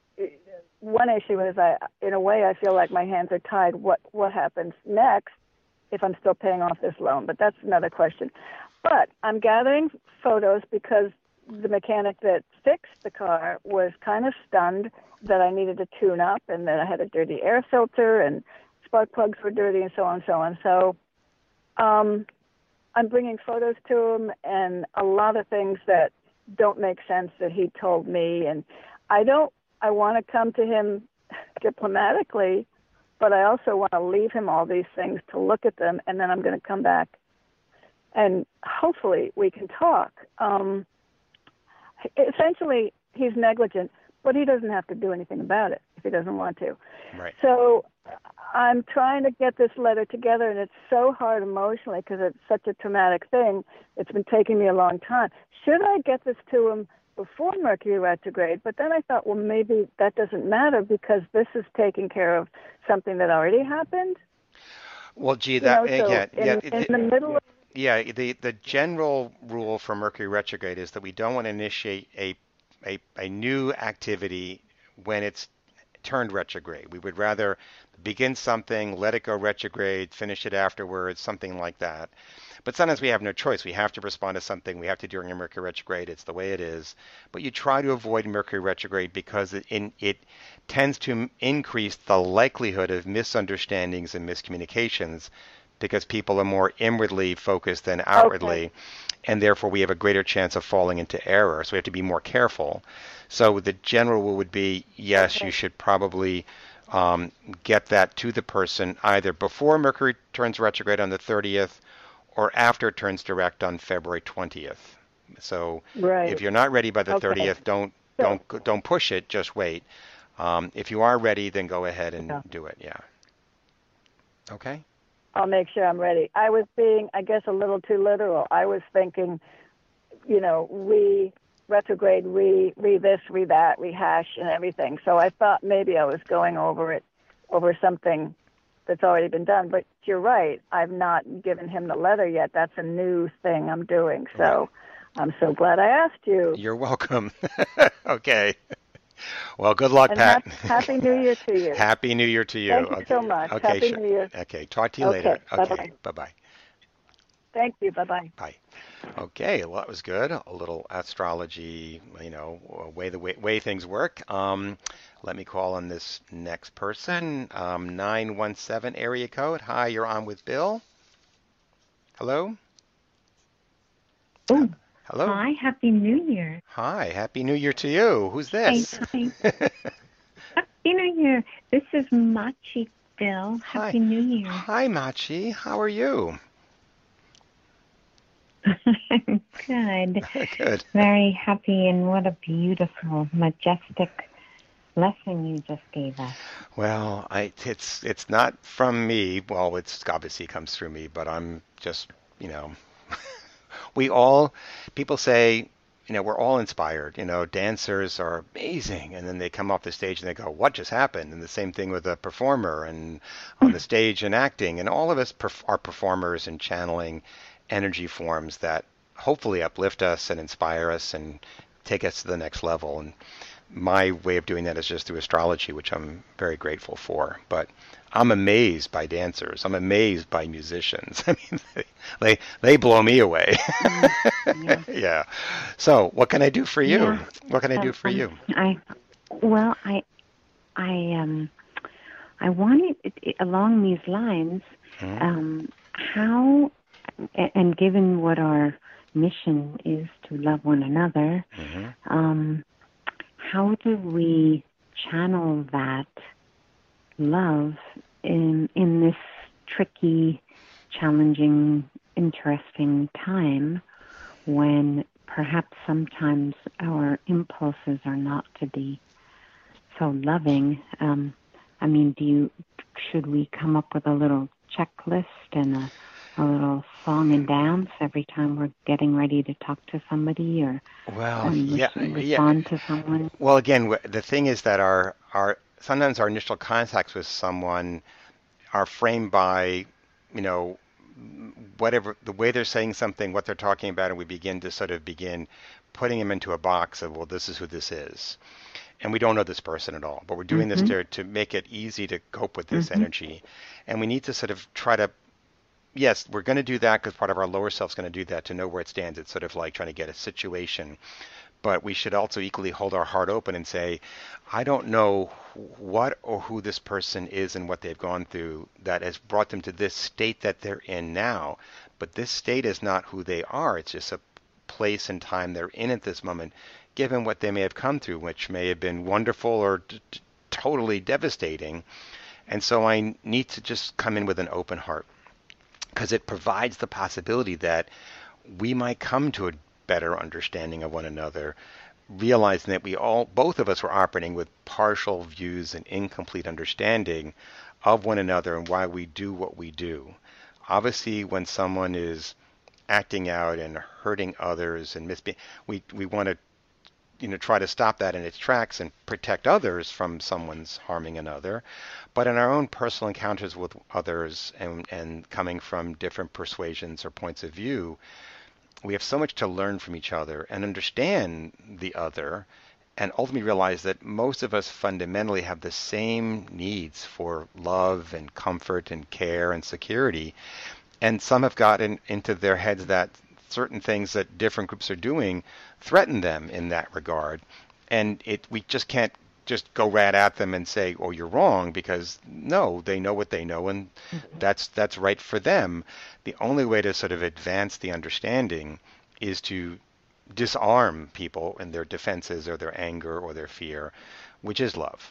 one issue is, I, in a way, I feel like my hands are tied. What what happens next if I'm still paying off this loan? But that's another question. But I'm gathering photos because the mechanic that fixed the car was kind of stunned that I needed a tune-up and that I had a dirty air filter and spark plugs were dirty and so on and so on. So um, I'm bringing photos to him and a lot of things that don't make sense that he told me. And I don't, I want to come to him diplomatically, but I also want to leave him all these things to look at them, and then I'm going to come back and hopefully we can talk. Um, essentially, he's negligent, but he doesn't have to do anything about it if he doesn't want to. Right. So I'm trying to get this letter together, and it's so hard emotionally because it's such a traumatic thing. It's been taking me a long time. Should I get this to him before Mercury retrograde? But then I thought, well, maybe that doesn't matter because this is taking care of something that already happened. Well, gee, You that know, so yeah, in, yeah, in it- the middle of yeah. The the general rule for Mercury retrograde is that we don't want to initiate a a a new activity when it's turned retrograde. We would rather begin something, let it go retrograde, finish it afterwards, something like that. But sometimes we have no choice. We have to respond to something. We have to during a Mercury retrograde. It's the way it is. But you try to avoid Mercury retrograde because it, in, it tends to increase the likelihood of misunderstandings and miscommunications because people are more inwardly focused than outwardly. Okay. And therefore we have a greater chance of falling into error. So we have to be more careful. So the general rule would be, yes, Okay. you should probably um, get that to the person either before Mercury turns retrograde on the thirtieth or after it turns direct on February twentieth. So Right. if you're not ready by the Okay. thirtieth, don't So- don't don't push it. Just wait. Um, if you are ready, then go ahead and Yeah. do it. Yeah. Okay. I'll make sure I'm ready. I was being, I guess, a little too literal. I was thinking, you know, re retrograde, re re this, re that, rehash, and everything. So I thought maybe I was going over it, over something that's already been done. But you're right. I've not given him the letter yet. That's a new thing I'm doing. So I'm so glad I asked you. You're welcome. Okay. Well, good luck, And Pat. hap- Happy New Year to you. Happy New Year to you. Thank you okay. so much. Okay, Happy sure. New Year. Okay, talk to you Okay, later. Okay, bye-bye. bye-bye. Thank you. Bye-bye. Bye. Okay, well, that was good. A little astrology, you know, way the way, way things work. Um, let me call on this next person. Um, nine one seven area code. Hi, you're on with Bill. Hello? Oh, Hello? hi, Happy New Year. Hi, Happy New Year to you. Who's this? Hi, hi. Happy New Year. This is Machi, Bill. Hi. Happy New Year. Hi, Machi. How are you? Good. Good. Very happy, and what a beautiful, majestic lesson you just gave us. Well, I, it's it's not from me. Well, it's obviously comes through me, but I'm just, you know, we all, people say, you know, we're all inspired. You know, dancers are amazing, and then they come off the stage and they go, "What just happened?" And the same thing with a performer, and on the stage and acting, and all of us perf- are performers and channeling energy forms that hopefully uplift us and inspire us and take us to the next level. And my way of doing that is just through astrology, which I'm very grateful for. But I'm amazed by dancers. I'm amazed by musicians. I mean, they they, they blow me away. Yeah. Yeah. So, what can I do for you? Yeah. What can I do for Um, you? I well, I I um I wanted it- along these lines. Mhm. Um, how a- and given what our mission is to love one another, Mhm. um, how do we channel that love in in this tricky, challenging, interesting time when perhaps sometimes our impulses are not to be so loving? Um, I mean, do you should we come up with a little checklist and a, a little song and dance every time we're getting ready to talk to somebody or Well, um, yeah, res- yeah. respond to someone? Well, again, wh- the thing is that our our sometimes our initial contacts with someone are framed by, you know, whatever the way they're saying something, what they're talking about, and we begin to sort of begin putting them into a box of, well, this is who this is. And we don't know this person at all, but we're doing this Mm-hmm. to to make it easy to cope with this Mm-hmm. energy. And we need to sort of try to, yes, we're going to do that because part of our lower self's going to do that to know where it stands. It's sort of like trying to get a situation. But we should also equally hold our heart open and say, I don't know what or who this person is and what they've gone through that has brought them to this state that they're in now. But this state is not who they are. It's just a place and time they're in at this moment, given what they may have come through, which may have been wonderful or t- t- totally devastating. And so I need to just come in with an open heart because it provides the possibility that we might come to a better understanding of one another, realizing that we all, both of us, were operating with partial views and incomplete understanding of one another and why we do what we do. Obviously, when someone is acting out and hurting others and misbehaving, we we want to, you know, try to stop that in its tracks and protect others from someone's harming another. But in our own personal encounters with others and and coming from different persuasions or points of view, we have so much to learn from each other and understand the other, and ultimately realize that most of us fundamentally have the same needs for love and comfort and care and security. And some have gotten into their heads that certain things that different groups are doing threaten them in that regard. And it we just can't just go right at them and say, "Oh, you're wrong," because no, they know what they know, and that's that's right for them. The only way to sort of advance the understanding is to disarm people in their defenses or their anger or their fear, which is love.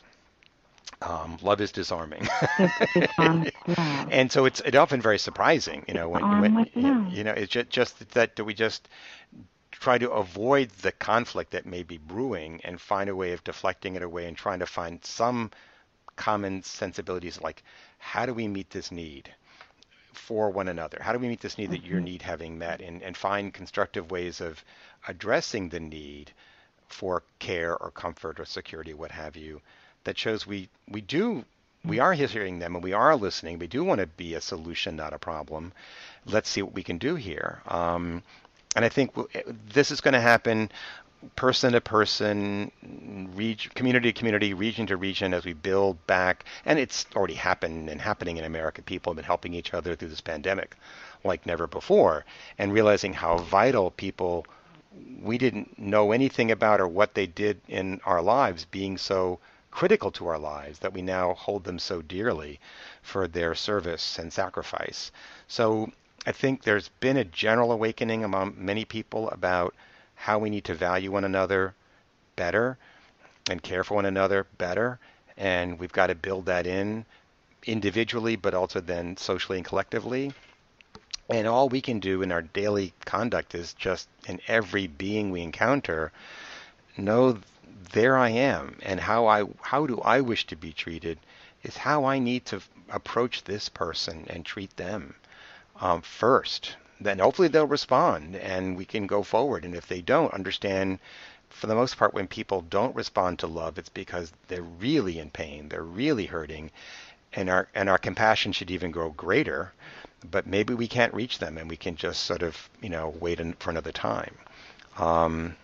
Um, love is disarming. It's disarm with love. And so it's it often very surprising, you know, when Disarm when with love. you know it's just, just that we just try to avoid the conflict that may be brewing and find a way of deflecting it away and trying to find some common sensibilities like how do we meet this need for one another? How do we meet this need that your Mm-hmm. need having met and, and find constructive ways of addressing the need for care or comfort or security, what have you, that shows we we do we are hearing them and we are listening. We do want to be a solution, not a problem. Let's see what we can do here. Um, and I think w- this is going to happen person to person, reg- community to community, region to region as we build back. And it's already happened and happening in America. People have been helping each other through this pandemic like never before and realizing how vital people we didn't know anything about or what they did in our lives being so critical to our lives that we now hold them so dearly for their service and sacrifice. So I think there's been a general awakening among many people about how we need to value one another better and care for one another better. And we've got to build that in individually, but also then socially and collectively. And all we can do in our daily conduct is just in every being we encounter, know there I am, and how I how do I wish to be treated is how I need to approach this person and treat them um, first. then hopefully they'll respond and we can go forward. And if they don't understand, for the most part, when people don't respond to love, it's because they're really in pain, they're really hurting, and our and our compassion should even grow greater. But maybe we can't reach them, and we can just sort of, you know, wait in, for another time. Um,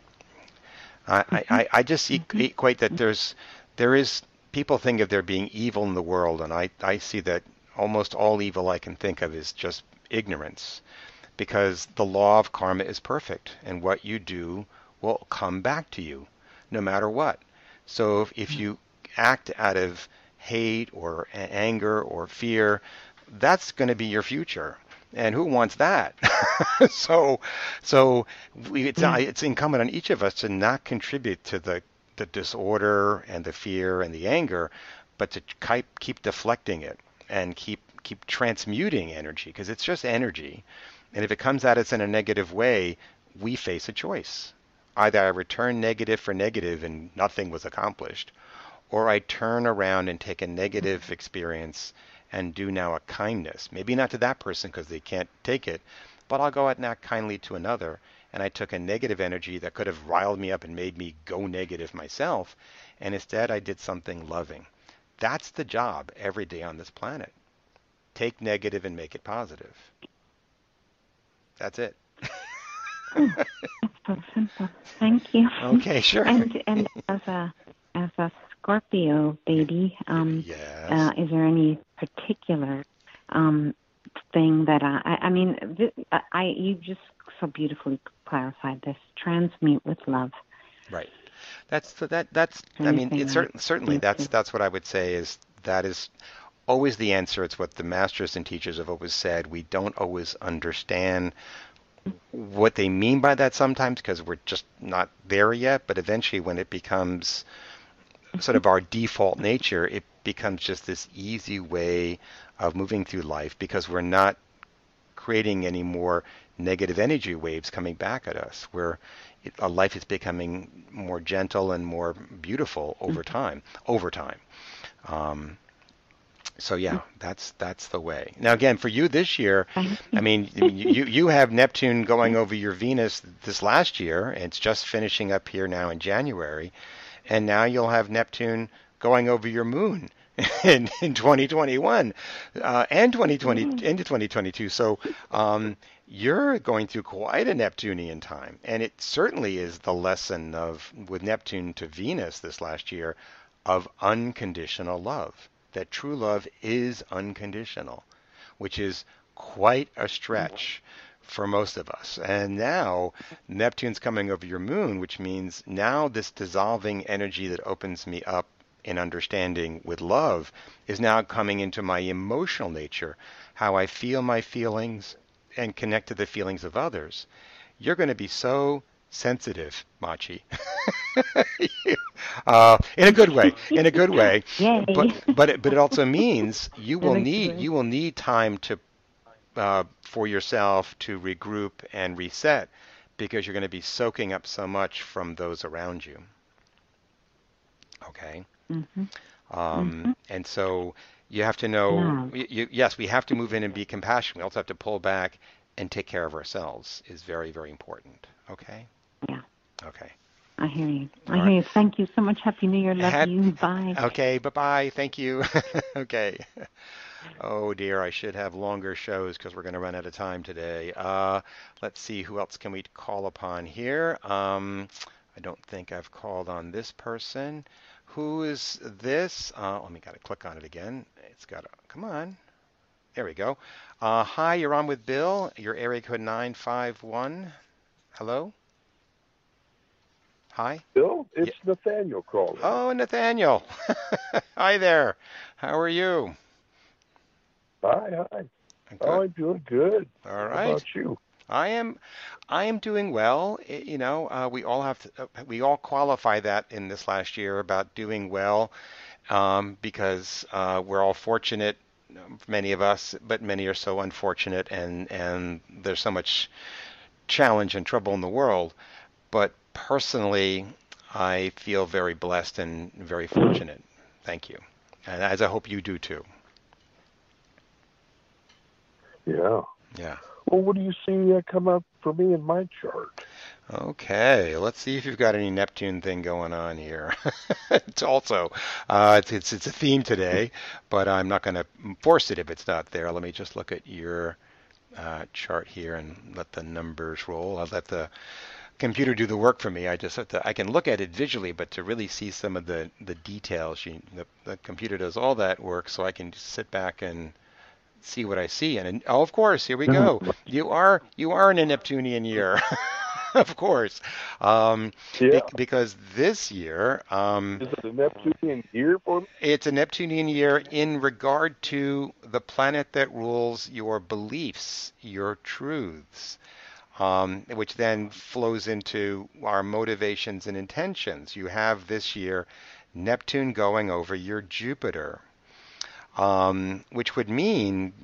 I, I, I just equate that there's there is people think of there being evil in the world, and I, I see that almost all evil I can think of is just ignorance, because the law of karma is perfect, and what you do will come back to you, no matter what. So if, if you act out of hate or anger or fear, that's going to be your future. And who wants that? so, so we, it's, Yeah. it's incumbent on each of us to not contribute to the, the disorder and the fear and the anger, but to keep, keep deflecting it and keep keep transmuting energy, because it's just energy. And if it comes at us in a negative way, we face a choice. Either I return negative for negative and nothing was accomplished, or I turn around and take a negative experience and do now a kindness. Maybe not to that person because they can't take it, but I'll go out and act kindly to another. And I took a negative energy that could have riled me up and made me go negative myself, and instead I did something loving. That's the job every day on this planet. Take negative and make it positive. That's it. Oh, that's so simple. Thank you. Okay, sure. And and as a as a Scorpio baby, um, Yes. uh, is there any particular um, thing that I, I, I mean, this, I, I you just so beautifully clarified this. Transmute with love. Right. That's that. That's. I mean, it's certain, certainly that's that's what I would say is that is always the answer. It's what the masters and teachers have always said. We don't always understand what they mean by that sometimes because we're just not there yet. But eventually, when it becomes sort of our default nature, it becomes just this easy way of moving through life because we're not creating any more negative energy waves coming back at us. Where it, our life is becoming more gentle and more beautiful over time. Over time. Um, so yeah, that's that's the way. Now again, for you this year, I mean, you you have Neptune going over your Venus this last year, and it's just finishing up here now in January, and now you'll have Neptune going over your Moon in, in twenty twenty-one uh, and twenty twenty into twenty twenty-two. So um, you're going through quite a Neptunian time, and it certainly is the lesson of with Neptune to Venus this last year of unconditional love. That true love is unconditional, which is quite a stretch for most of us. And now Neptune's coming over your Moon, which means now this dissolving energy that opens me up in understanding with love is now coming into my emotional nature, how I feel my feelings and connect to the feelings of others. You're going to be so sensitive, Machi. uh, in a good way, in a good way. Yay. But but it, but it also means you will Really need good. you will need time to uh, for yourself to regroup and reset because you're going to be soaking up so much from those around you. Okay. Mm-hmm. Um, Mm-hmm. And so you have to know. Love. You, you, yes, we have to move in and be compassionate. We also have to pull back and take care of ourselves. Is very very important. Okay. Yeah. Okay. I hear you. I All hear right. you. Thank you so much. Happy New Year. Love Hap- you. Bye. Okay, bye-bye. Thank you. Okay. Oh dear, I should have longer shows because we're going to run out of time today. Uh, let's see, who else can we call upon here? Um, I don't think I've called on this person. Who is this? Uh, let me gotta click on it again. It's got to come on. There we go. Uh, hi, you're on with Bill. Your area code nine five one. Hello. Hi. Bill, it's Nathaniel calling. Oh, Nathaniel. Hi there. How are you? Hi, hi. Good. Oh, I'm doing good. All How right. about you? I am, I am doing well. I- You know, uh, we all have to, uh, we all qualify that in this last year about doing well, um, because uh, we're all fortunate, um, many of us, but many are so unfortunate, and and there's so much challenge and trouble in the world. But personally, I feel very blessed and very fortunate. Thank you, and as I hope you do too. Yeah. Yeah. Well, what do you see uh, come up for me in my chart? Okay, let's see if you've got any Neptune thing going on here. It's also, uh, it's, it's it's a theme today, but I'm not going to force it if it's not there. Let me just look at your uh, chart here and let the numbers roll. I'll let the computer do the work for me. I just have to, I can look at it visually, but to really see some of the the details, you, the, the computer does all that work, so I can just sit back and see what I see. And, and oh, of course, here we go. You are you are in a Neptunian year. Of course, um, Yeah. be- because this year um, Is it a Neptunian year for me? it's a Neptunian year in regard to the planet that rules your beliefs, your truths, um, which then flows into our motivations and intentions. You have this year Neptune going over your Jupiter, um, which would mean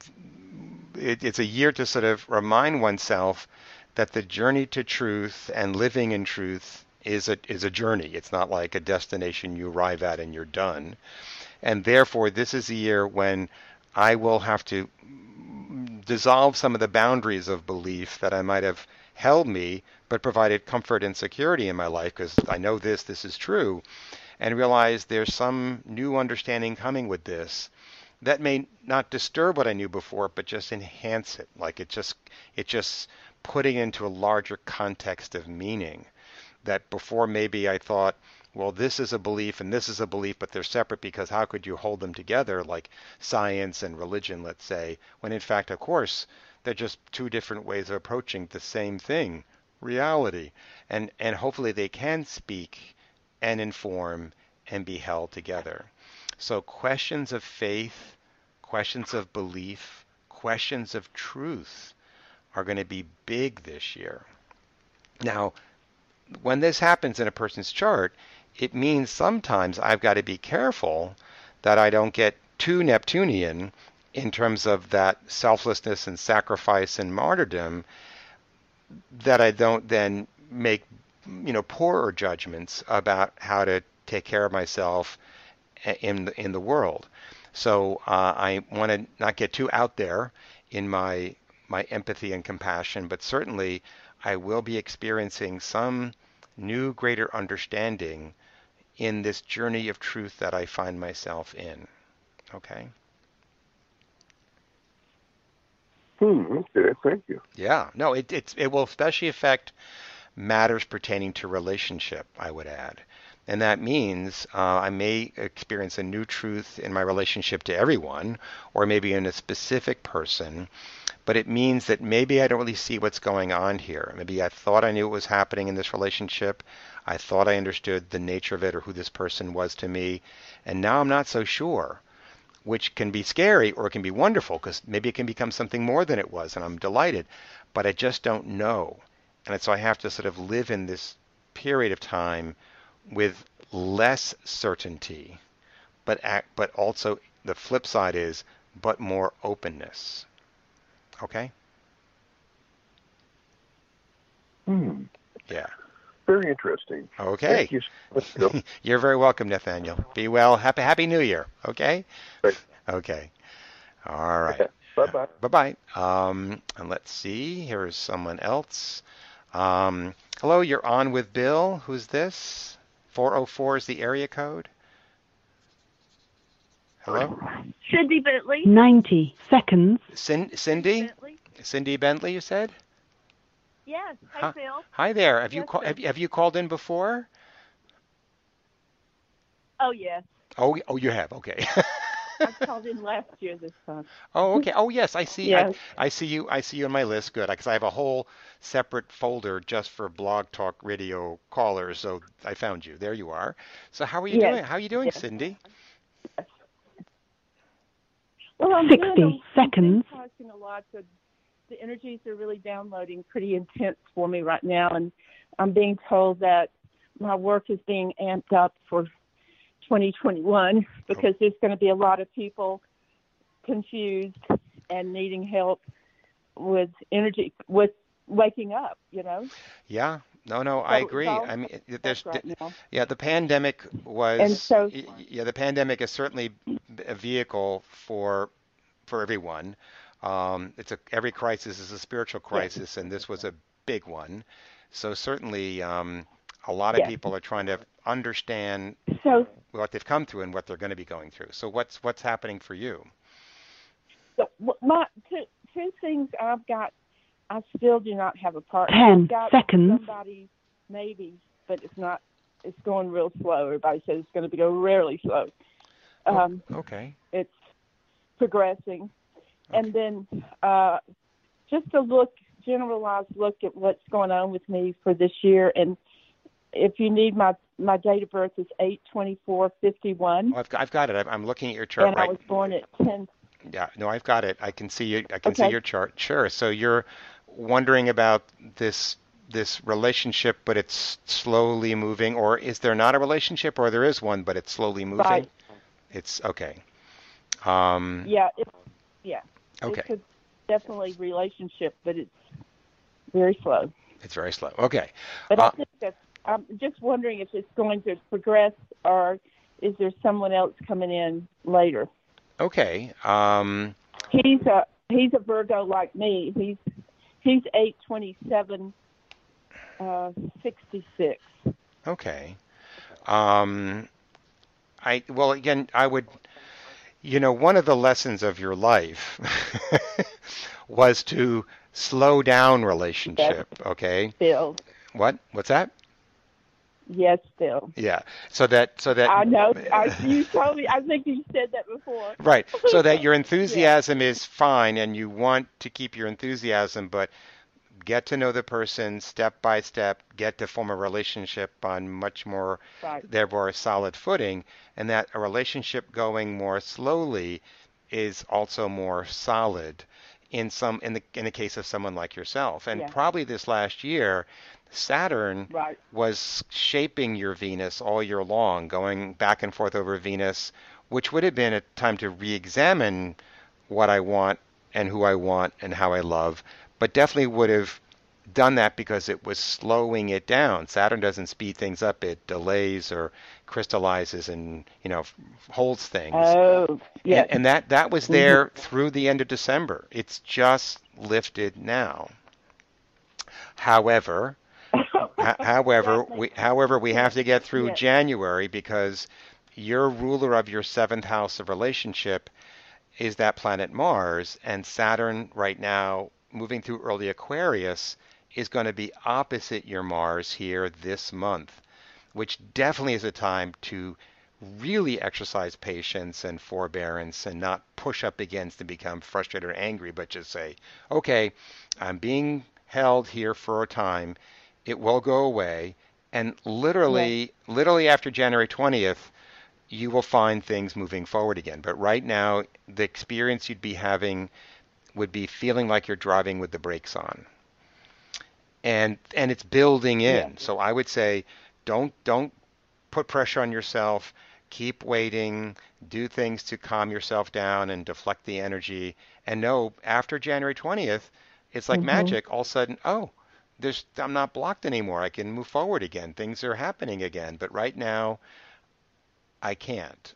it, it's a year to sort of remind oneself that the journey to truth and living in truth is a is a journey. It's not like a destination you arrive at and you're done. And therefore, this is a year when I will have to dissolve some of the boundaries of belief that I might have held me, but provided comfort and security in my life because I know this, this is true, and realize there's some new understanding coming with this that may not disturb what I knew before, but just enhance it. Like it just it just putting into a larger context of meaning that before maybe I thought, well, this is a belief and this is a belief, but they're separate because how could you hold them together like science and religion, let's say, when in fact, of course, they're just two different ways of approaching the same thing, reality. And, and hopefully they can speak and inform and be held together. So questions of faith, questions of belief, questions of truth are going to be big this year. Now, when this happens in a person's chart, it means sometimes I've got to be careful that I don't get too Neptunian in terms of that selflessness and sacrifice and martyrdom, that I don't then make, you know, poorer judgments about how to take care of myself in the, in the world. So uh, I want to not get too out there in my my empathy and compassion, but certainly I will be experiencing some new greater understanding in this journey of truth that I find myself in. Okay? Hmm. Okay. Thank you. Yeah. No, it it's, it will especially affect matters pertaining to relationship, I would add. And that means uh, I may experience a new truth in my relationship to everyone, or maybe in a specific person, but it means that maybe I don't really see what's going on here. Maybe I thought I knew what was happening in this relationship. I thought I understood the nature of it or who this person was to me, and now I'm not so sure, which can be scary or it can be wonderful because maybe it can become something more than it was, and I'm delighted, but I just don't know. And so I have to sort of live in this period of time with less certainty, but act, but also the flip side is, but more openness. Okay? Hmm. Yeah. Very interesting. Okay. Thank you so much, Bill. You're very welcome, Nathaniel. Be well. Happy Happy New Year. Okay? Right. Okay. All right. Bye-bye. Bye-bye. Um, and let's see. Here's someone else. Um, hello, you're on with Bill. Who's this? four oh four is the area code. Hello? Cindy Bentley. ninety seconds. Cin- Cindy? Bentley. Cindy Bentley, you said? Yes. Hi, Huh? Phil. Hi there. Have you Yes, call- sir. have, you- have you called in before? Oh, yes. Oh, oh, you have. Okay. I called in last year this time. Oh, okay. Oh, yes, I see. Yes. I, I see you. I see you on my list. Good, because I have a whole separate folder just for Blog Talk Radio callers. So I found you. There you are. So how are you Yes. doing? How are you doing, Yes. Cindy? Well, I'm sixty doing a, seconds. I'm talking a lot, so the energies are really downloading pretty intense for me right now, and I'm being told that my work is being amped up for twenty twenty-one because there's going to be a lot of people confused and needing help with energy, with waking up, you know? Yeah. No, no, I So it's agree. all I mean, there's, right now. yeah, the pandemic was, And so- y- yeah, the pandemic is certainly a vehicle for for everyone. Um, it's a every crisis is a spiritual Yes. crisis, and this was a big one. So certainly, um, a lot of Yes. people are trying to understand So, what they've come through and what they're going to be going through. So what's what's happening for you? so wh- my two, two things I've got. I still do not have a partner. Ten I've got seconds. somebody maybe, but it's not. It's going real slow. Everybody says it's going to go really slow. Um, Okay. it's progressing, and then uh, just a look, generalized look at what's going on with me for this year. And if you need my my date of birth is eight twenty four fifty one, Well, I've, I've got it. I'm I'm looking at your chart and I right. was born at ten. Yeah, no, I've got it. I can see you. I can see Okay. your chart. Sure. So you're wondering about this this relationship, but it's slowly moving, or is there not a relationship, or there is one, but it's slowly moving? Right. It's okay. Um, Yeah. It's yeah. okay. It's a definitely relationship, but it's very slow. It's very slow. Okay. But Uh, I think that's. I'm just wondering if it's going to progress, or is there someone else coming in later? okay. Um, He's a he's a Virgo like me. He's he's eight twenty seven, uh, sixty six. okay. Um, I well again, I would. You know, one of the lessons of your life was to slow down relationship. Okay. Still, What? What's that? yes, still. Yeah. So that so that I know. I, you told me. I think you said that before. right. So that your enthusiasm is fine and you want to keep your enthusiasm, but get to know the person step by step, get to form a relationship on much more, Right. therefore, a solid footing, and that a relationship going more slowly is also more solid in some in the in the case of someone like yourself. And Yeah. probably this last year, Saturn Right. was shaping your Venus all year long, going back and forth over Venus, which would have been a time to re-examine what I want and who I want and how I love, but definitely would have done that because it was slowing it down. Saturn doesn't speed things up; it delays or crystallizes and you know f- holds things. Oh, yeah. And, and that that was there through the end of December. It's just lifted now. However, h- however, That we makes however we have to get through Yes. January because your ruler of your seventh house of relationship is that planet Mars, and Saturn right now moving through early Aquarius is going to be opposite your Mars here this month, which definitely is a time to really exercise patience and forbearance and not push up against and become frustrated or angry, but just say, okay, I'm being held here for a time. It will go away. And Yes. literally, literally after January twentieth, you will find things moving forward again. But right now, the experience you'd be having would be feeling like you're driving with the brakes on. And and it's building Yes. in. So I would say don't don't put pressure on yourself. Keep waiting. Do things to calm yourself down and deflect the energy. And know after January twentieth, it's like Mhm. magic. All of a sudden, oh, there's I'm not blocked anymore. I can move forward again. Things are happening again. But right now, I can't.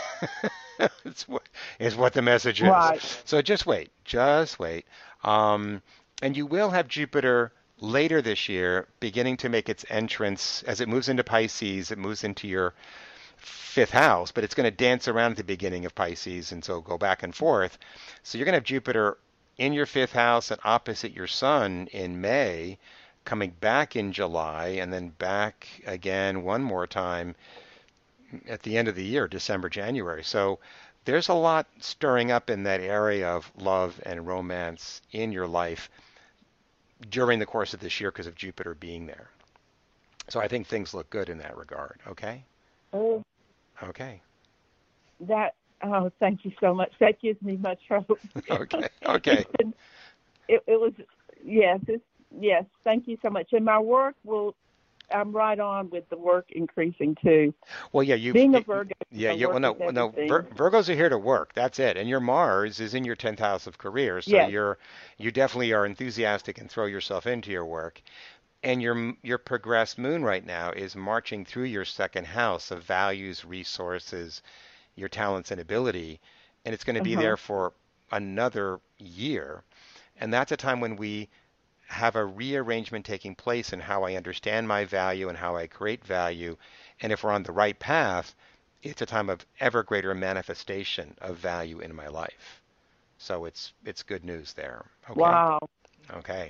It's what is what the message is. Right. So just wait, just wait. Um, and you will have Jupiter later this year beginning to make its entrance as it moves into Pisces. It moves into your fifth house, but it's going to dance around at the beginning of Pisces and so go back and forth. So you're going to have Jupiter in your fifth house and opposite your sun in May, coming back in July, and then back again one more time at the end of the year, December, January. So there's a lot stirring up in that area of love and romance in your life during the course of this year because of Jupiter being there. So I think things look good in that regard. Okay? Oh, Okay. that. Oh, thank you so much. That gives me much hope. Okay. Okay. It's been- it, it was. Yes. It's, yes. Thank you so much. And my work will. I'm right on with the work increasing too. Well, yeah, you Being a Virgo. Yeah, the yeah. Well, work no, is no. everything. Vir- Virgos are here to work. That's it. And your Mars is in your tenth house of career, so Yes. you're you definitely are enthusiastic and throw yourself into your work. And your your progressed moon right now is marching through your second house of values, resources, your talents and ability, and it's going to be Uh-huh. there for another year. And that's a time when we have a rearrangement taking place in how I understand my value and how I create value. And if we're on the right path, it's a time of ever greater manifestation of value in my life. So it's it's good news there. Okay. Wow. Okay.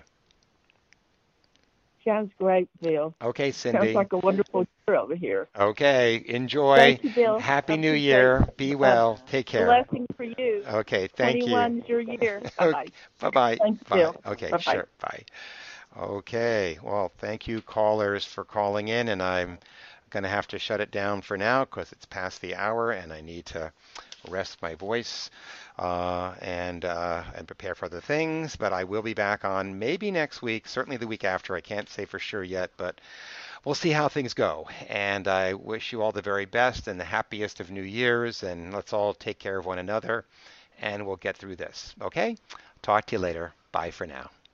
Sounds great, Bill. Okay, Cindy. Sounds like a wonderful year over here. Okay. Enjoy. Thank you, Bill. Happy Have a New good Year. day. Be Uh, well. Take care. Blessing for you. Okay. Thank you. twenty-one's your year. Bye-bye. Bye-bye. Thanks, Bye. Bill. Okay, Bye-bye. sure. Bye. Okay. Well, thank you, callers, for calling in, and I'm going to have to shut it down for now because it's past the hour, and I need to rest my voice uh, and uh, and prepare for other things. But I will be back on maybe next week, certainly the week after. I can't say for sure yet, but we'll see how things go. And I wish you all the very best and the happiest of New Year's, and let's all take care of one another, and we'll get through this. Okay? Talk to you later. Bye for now.